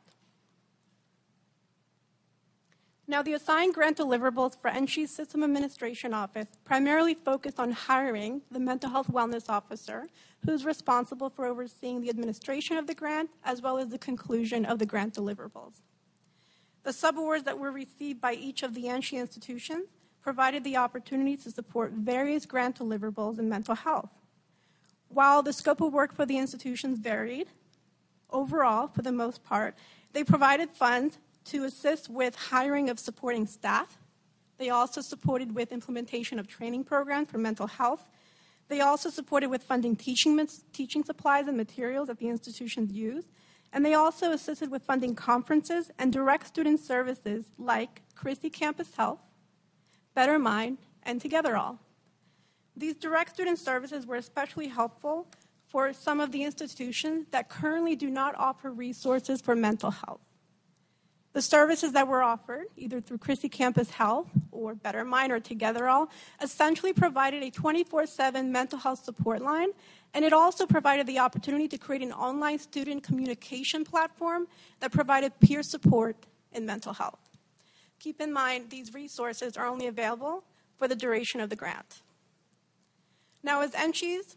Now, the assigned grant deliverables for NSHE's System Administration Office primarily focus on hiring the Mental Health Wellness Officer, who's responsible for overseeing the administration of the grant, as well as the conclusion of the grant deliverables. The subawards that were received by each of the NSHE institutions provided the opportunity to support various grant deliverables in mental health. While the scope of work for the institutions varied, overall, for the most part, they provided funds to assist with hiring of supporting staff. They also supported with implementation of training programs for mental health. They also supported with funding teaching supplies and materials that the institutions use. And they also assisted with funding conferences and direct student services like Christie Campus Health, Better Mind, and Together All. These direct student services were especially helpful for some of the institutions that currently do not offer resources for mental health. The services that were offered, either through Christie Campus Health or Better Mind or Together All, essentially provided a 24/7 mental health support line, and it also provided the opportunity to create an online student communication platform that provided peer support in mental health. Keep in mind, these resources are only available for the duration of the grant. Now, as NSHE's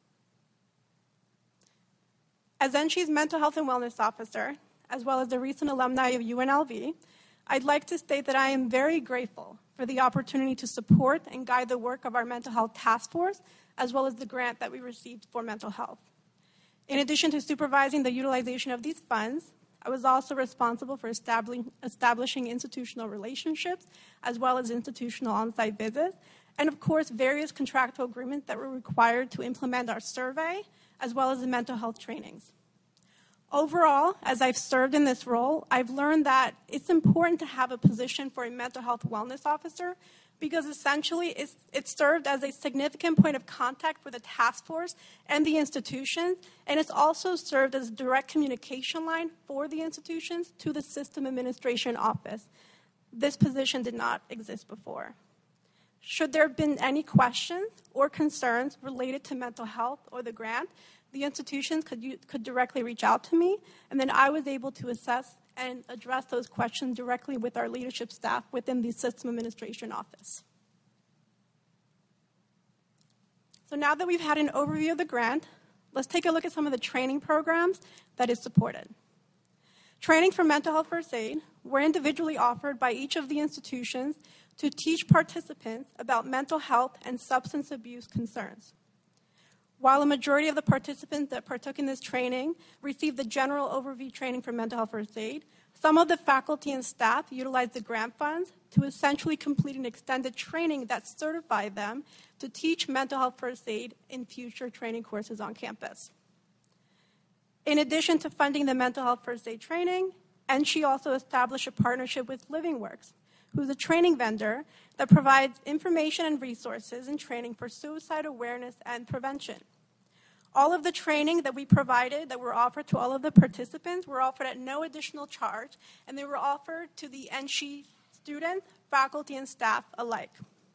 Mental Health and Wellness Officer, as well as the recent alumni of UNLV, I'd like to state that I am very grateful for the opportunity to support and guide the work of our mental health task force, as well as the grant that we received for mental health. In addition to supervising the utilization of these funds, I was also responsible for establishing institutional relationships, as well as institutional on-site visits, and of course, various contractual agreements that were required to implement our survey, as well as the mental health trainings. Overall, as I've served in this role, I've learned that it's important to have a position for a mental health wellness officer because essentially it served as a significant point of contact for the task force and the institutions, and it's also served as a direct communication line for the institutions to the System Administration Office. This position did not exist before. Should there have been any questions or concerns related to mental health or the grant, the institutions could directly reach out to me, and then I was able to assess and address those questions directly with our leadership staff within the System Administration Office. So now that we've had an overview of the grant, let's take a look at some of the training programs that is supported. Training for mental health first aid were individually offered by each of the institutions to teach participants about mental health and substance abuse concerns. While a majority of the participants that partook in this training received the general overview training for mental health first aid, some of the faculty and staff utilized the grant funds to essentially complete an extended training that certified them to teach mental health first aid in future training courses on campus. In addition to funding the mental health first aid training, NSHE also established a partnership with LivingWorks, who's a training vendor that provides information and resources and training for suicide awareness and prevention. All of the training that we provided, that were offered to all of the participants, were offered at no additional charge, and they were offered to the NSHE students, faculty, and staff alike.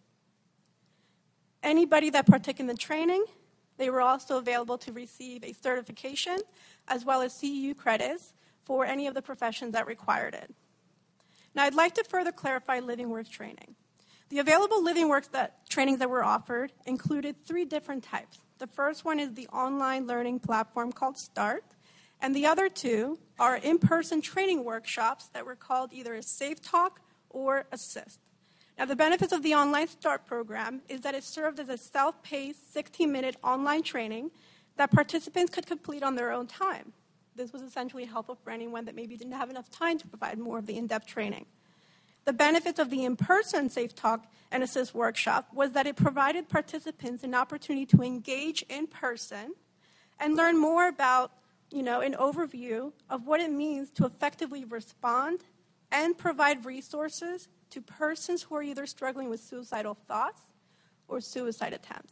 Anybody that partook in the training, they were also available to receive a certification, as well as CEU credits for any of the professions that required it. Now, I'd like to further clarify LivingWorks training. The available LivingWorks trainings that were offered included 3 different types. The first one is the online learning platform called START, and the other 2 are in-person training workshops that were called either a Safe Talk or Assist. Now, the benefits of the online START program is that it served as a self-paced 16-minute online training that participants could complete on their own time. This was essentially helpful for anyone that maybe didn't have enough time to provide more of the in-depth training. The benefits of the in-person Safe Talk and Assist workshop was that it provided participants an opportunity to engage in person and learn more about, an overview of what it means to effectively respond and provide resources to persons who are either struggling with suicidal thoughts or suicide attempts.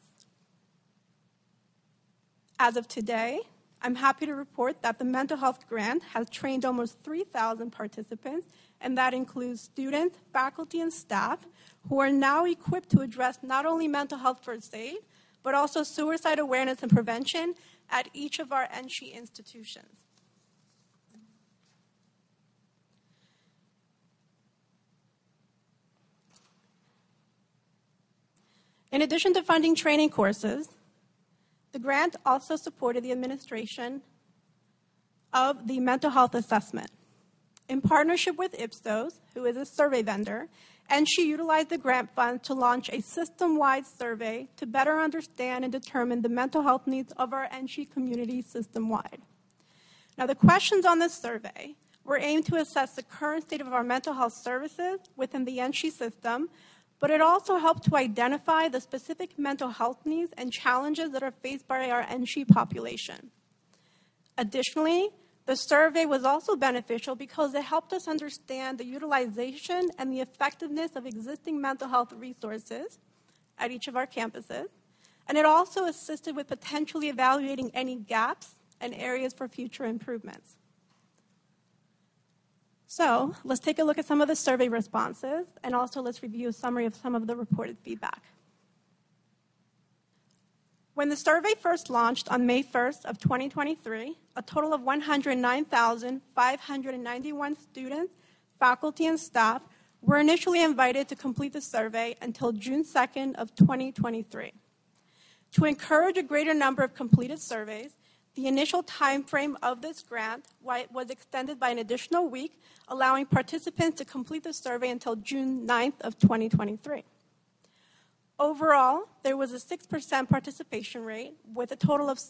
As of today, I'm happy to report that the Mental Health Grant has trained almost 3,000 participants, and that includes students, faculty, and staff who are now equipped to address not only mental health first aid, but also suicide awareness and prevention at each of our NSHE institutions. In addition to funding training courses, the grant also supported the administration of the mental health assessment. In partnership with Ipsos, who is a survey vendor, and she utilized the grant fund to launch a system-wide survey to better understand and determine the mental health needs of our NSHE community system-wide. Now, the questions on this survey were aimed to assess the current state of our mental health services within the NSHE system, but it also helped to identify the specific mental health needs and challenges that are faced by our NSHE population. Additionally, the survey was also beneficial because it helped us understand the utilization and the effectiveness of existing mental health resources at each of our campuses, and it also assisted with potentially evaluating any gaps and areas for future improvements. So let's take a look at some of the survey responses, and also let's review a summary of some of the reported feedback. When the survey first launched on May 1st of 2023, a total of 109,591 students, faculty, and staff were initially invited to complete the survey until June 2nd of 2023. To encourage a greater number of completed surveys, the initial time frame of this grant was extended by an additional week, allowing participants to complete the survey until June 9th of 2023. Overall, there was a 6% participation rate with a total of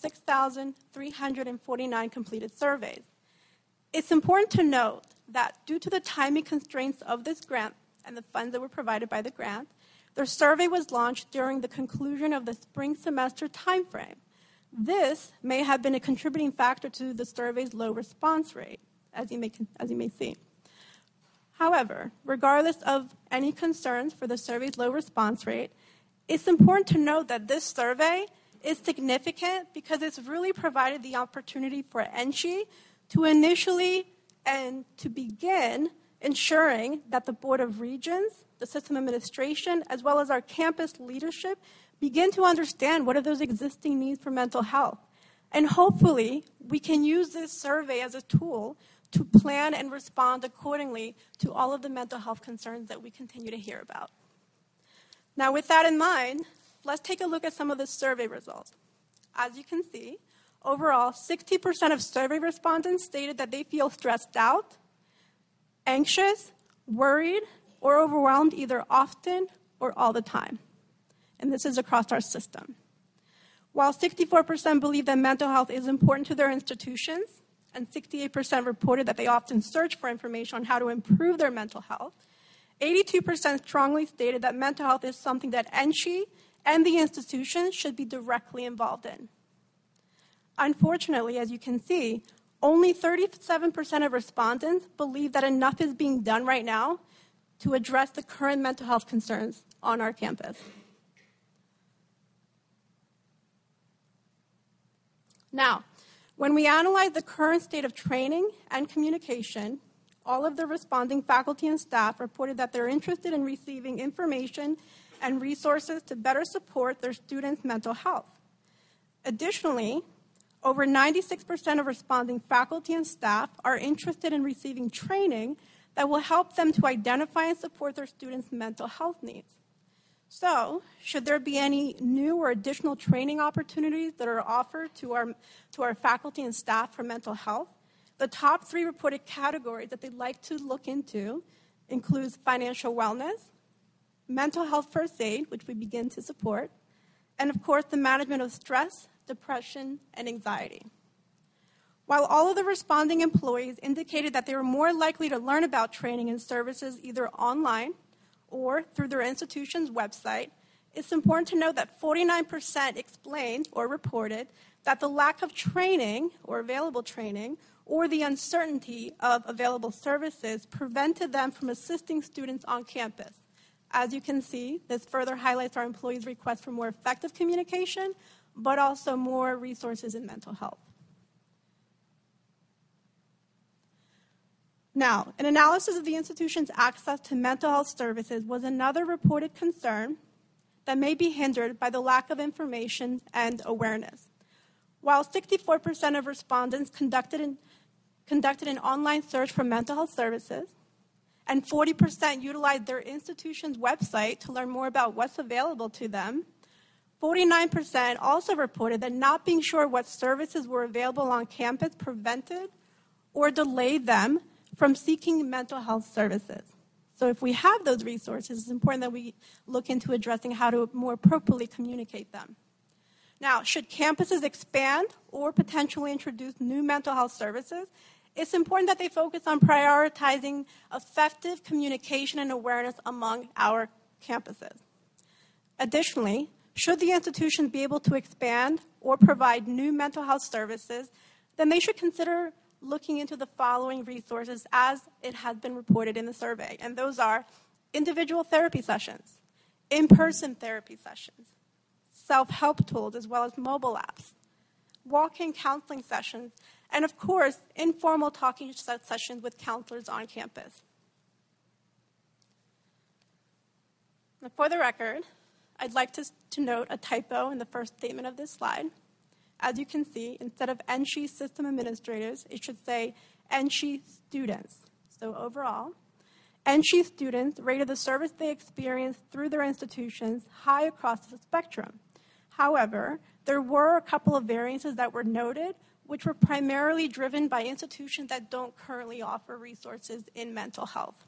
6,349 completed surveys. It's important to note that due to the timing constraints of this grant and the funds that were provided by the grant, the survey was launched during the conclusion of the spring semester timeframe. This may have been a contributing factor to the survey's low response rate, as you may see. However, regardless of any concerns for the survey's low response rate, it's important to note that this survey is significant because it's really provided the opportunity for NSHE to initially and to begin ensuring that the Board of Regents, the system administration, as well as our campus leadership begin to understand what are those existing needs for mental health. And hopefully, we can use this survey as a tool to plan and respond accordingly to all of the mental health concerns that we continue to hear about. Now, with that in mind, let's take a look at some of the survey results. As you can see, overall, 60% of survey respondents stated that they feel stressed out, anxious, worried, or overwhelmed either often or all the time. And this is across our system. While 64% believe that mental health is important to their institutions, and 68% reported that they often search for information on how to improve their mental health, 82% strongly stated that mental health is something that NSHE and the institution should be directly involved in. Unfortunately, as you can see, only 37% of respondents believe that enough is being done right now to address the current mental health concerns on our campus. Now, when we analyze the current state of training and communication, all of the responding faculty and staff reported that they're interested in receiving information and resources to better support their students' mental health. Additionally, over 96% of responding faculty and staff are interested in receiving training that will help them to identify and support their students' mental health needs. So, should there be any new or additional training opportunities that are offered to our faculty and staff for mental health, the top 3 reported categories that they'd like to look into includes financial wellness, mental health first aid, which we begin to support, and of course the management of stress, depression, and anxiety. While all of the responding employees indicated that they were more likely to learn about training and services either online or through their institution's website, it's important to note that 49% explained or reported that the lack of training or available training or the uncertainty of available services prevented them from assisting students on campus. As you can see, this further highlights our employees' request for more effective communication, but also more resources in mental health. Now, an analysis of the institution's access to mental health services was another reported concern that may be hindered by the lack of information and awareness. While 64% of respondents conducted an online search for mental health services, and 40% utilized their institution's website to learn more about what's available to them, 49% also reported that not being sure what services were available on campus prevented or delayed them from seeking mental health services. So if we have those resources, it's important that we look into addressing how to more appropriately communicate them. Now, should campuses expand or potentially introduce new mental health services, it's important that they focus on prioritizing effective communication and awareness among our campuses. Additionally, should the institutions be able to expand or provide new mental health services, then they should consider looking into the following resources as it has been reported in the survey. And those are individual therapy sessions, in-person therapy sessions, self-help tools, as well as mobile apps, walk-in counseling sessions, and of course, informal talking sessions with counselors on campus. Now, for the record, I'd like to note a typo in the first statement of this slide. As you can see, instead of NSHE system administrators, it should say NSHE students. So overall, NSHE students rated the service they experienced through their institutions high across the spectrum. However, there were a couple of variances that were noted, which were primarily driven by institutions that don't currently offer resources in mental health.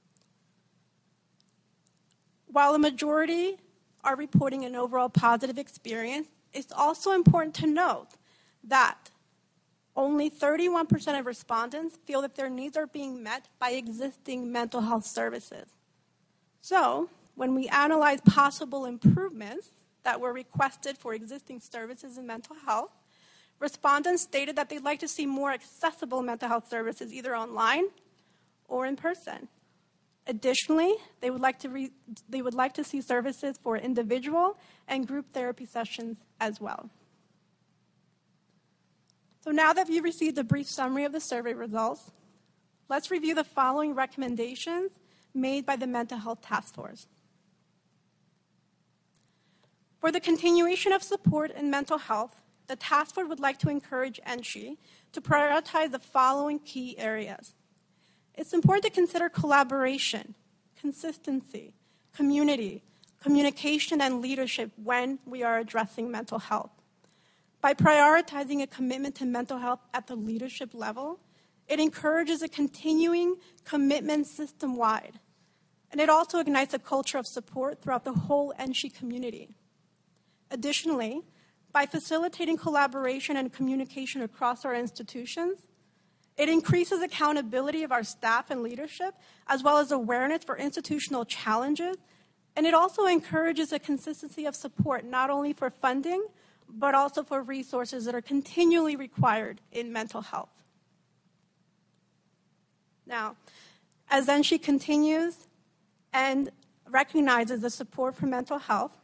While a majority are reporting an overall positive experience, it's also important to note that only 31% of respondents feel that their needs are being met by existing mental health services. So, when we analyze possible improvements that were requested for existing services in mental health, respondents stated that they'd like to see more accessible mental health services either online or in person. Additionally, they would like to see services for individual and group therapy sessions as well. So now that you've received a brief summary of the survey results, let's review the following recommendations made by the Mental Health Task Force. For the continuation of support in mental health, the task force would like to encourage NSHE to prioritize the following key areas. It's important to consider collaboration, consistency, community, communication, and leadership when we are addressing mental health. By prioritizing a commitment to mental health at the leadership level, it encourages a continuing commitment system-wide, and it also ignites a culture of support throughout the whole NSHE community. Additionally, by facilitating collaboration and communication across our institutions, it increases accountability of our staff and leadership, as well as awareness for institutional challenges, and it also encourages a consistency of support, not only for funding, but also for resources that are continually required in mental health. Now, as NSHE continues and recognizes the support for mental health,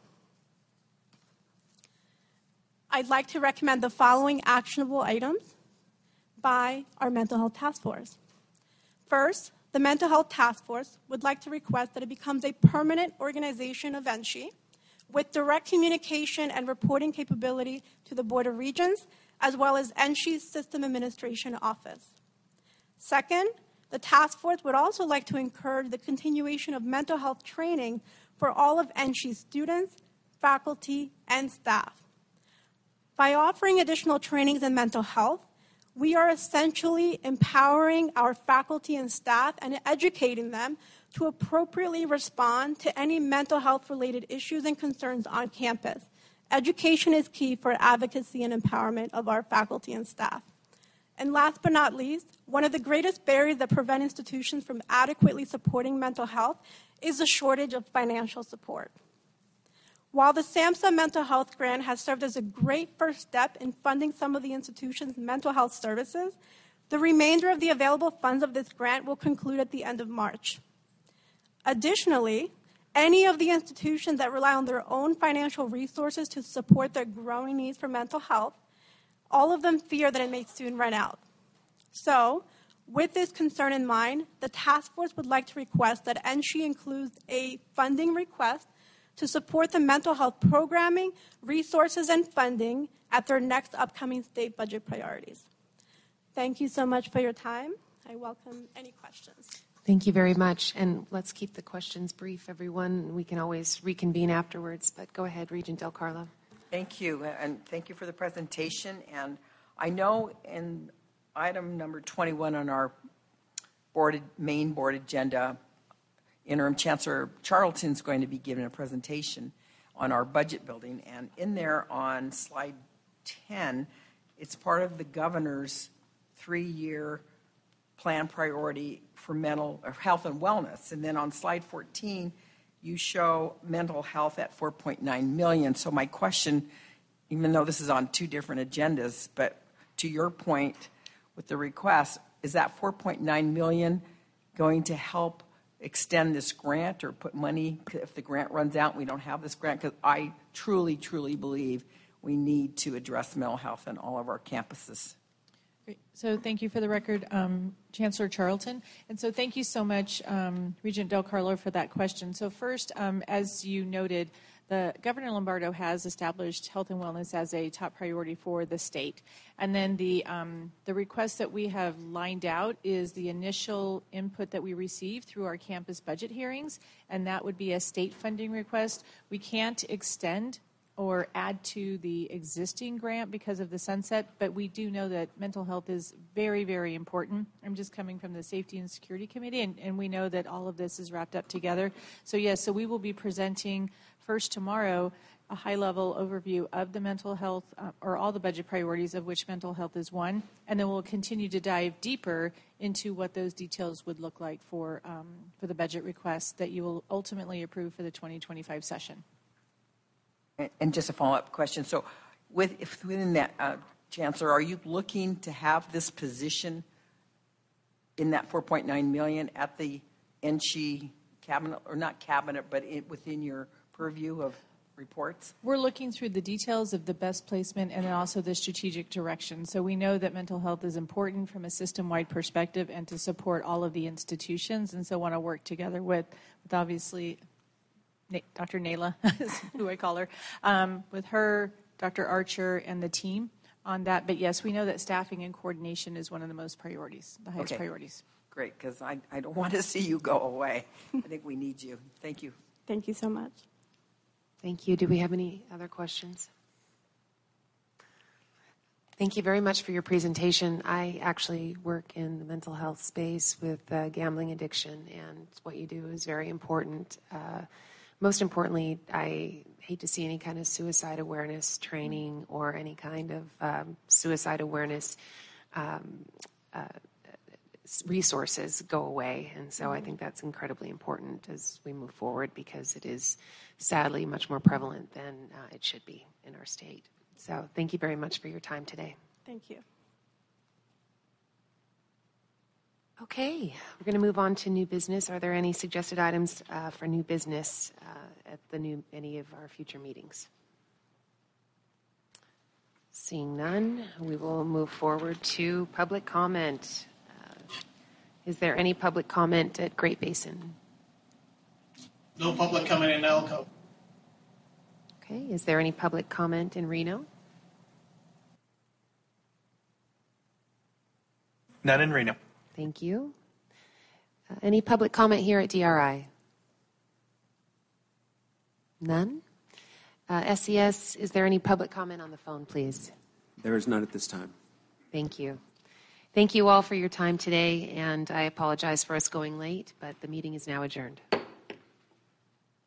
I'd like to recommend the following actionable items by our Mental Health Task Force. First, the Mental Health Task Force would like to request that it becomes a permanent organization of NSHE with direct communication and reporting capability to the Board of Regents, as well as NSHE's System Administration Office. Second, the task force would also like to encourage the continuation of mental health training for all of NSHE's students, faculty, and staff. By offering additional trainings in mental health, we are essentially empowering our faculty and staff and educating them to appropriately respond to any mental health-related issues and concerns on campus. Education is key for advocacy and empowerment of our faculty and staff. And last but not least, one of the greatest barriers that prevent institutions from adequately supporting mental health is the shortage of financial support. While the SAMHSA Mental Health Grant has served as a great first step in funding some of the institution's mental health services, the remainder of the available funds of this grant will conclude at the end of March. Additionally, any of the institutions that rely on their own financial resources to support their growing needs for mental health, all of them fear that it may soon run out. So, with this concern in mind, the task force would like to request that NSHE includes a funding request to support the mental health programming, resources, and funding at their next upcoming state budget priorities. Thank you so much for your time. I welcome any questions. Thank you very much. And let's keep the questions brief, everyone. We can always reconvene afterwards, but go ahead, Regent Del Carlo. Thank you, and thank you for the presentation. And I know in item number 21 on our main board agenda, Interim Chancellor Charlton's going to be giving a presentation on our budget building. And in there on slide 10, it's part of the governor's 3-year plan priority for mental health and wellness. And then on slide 14, you show mental health at $4.9 million. So my question, even though this is on 2 different agendas, but to your point with the request, is that $4.9 million going to help extend this grant or put money if the grant runs out and we don't have this grant? Because I truly, truly believe we need to address mental health in all of our campuses. Great. So thank you for the record, Chancellor Charlton. And so thank you so much, Regent Del Carlo, for that question. So first, as you noted, the Governor Lombardo has established health and wellness as a top priority for the state. And then the request that we have lined out is the initial input that we received through our campus budget hearings, and that would be a state funding request. We can't extend or add to the existing grant because of the sunset, but we do know that mental health is very, very important. I'm just coming from the Safety and Security Committee, and we know that all of this is wrapped up together. So yes, so we will be presenting first tomorrow a high-level overview of the mental health, or all the budget priorities, of which mental health is one, and then we'll continue to dive deeper into what those details would look like for the budget requests that you will ultimately approve for the 2025 session. And just a follow-up question. So within that, Chancellor, are you looking to have this position in that $4.9 million at the NSHE cabinet, or not cabinet, but within your purview of reports? We're looking through the details of the best placement and then also the strategic direction. So we know that mental health is important from a system-wide perspective and to support all of the institutions, and so want to work together with obviously Dr. Nayla, is who I call her, with her, Dr. Archer, and the team on that. But yes, we know that staffing and coordination is one of the most priorities, the highest priorities. Great, because I don't want to see you go away. I think we need you. Thank you. Thank you so much. Thank you. Do we have any other questions? Thank you very much for your presentation. I actually work in the mental health space with gambling addiction, and what you do is very important. Most importantly, I hate to see any kind of suicide awareness training or any kind of suicide awareness resources go away. And so I think that's incredibly important as we move forward, because it is sadly much more prevalent than it should be in our state. So thank you very much for your time today. Thank you. Okay, we're going to move on to new business. Are there any suggested items for new business at any of our future meetings? Seeing none, we will move forward to public comment. Is there any public comment at Great Basin? No public comment in Elko. Okay, is there any public comment in Reno? None in Reno. Thank you. Any public comment here at DRI? None? SES, is there any public comment on the phone, please? There is none at this time. Thank you. Thank you all for your time today, and I apologize for us going late, but the meeting is now adjourned.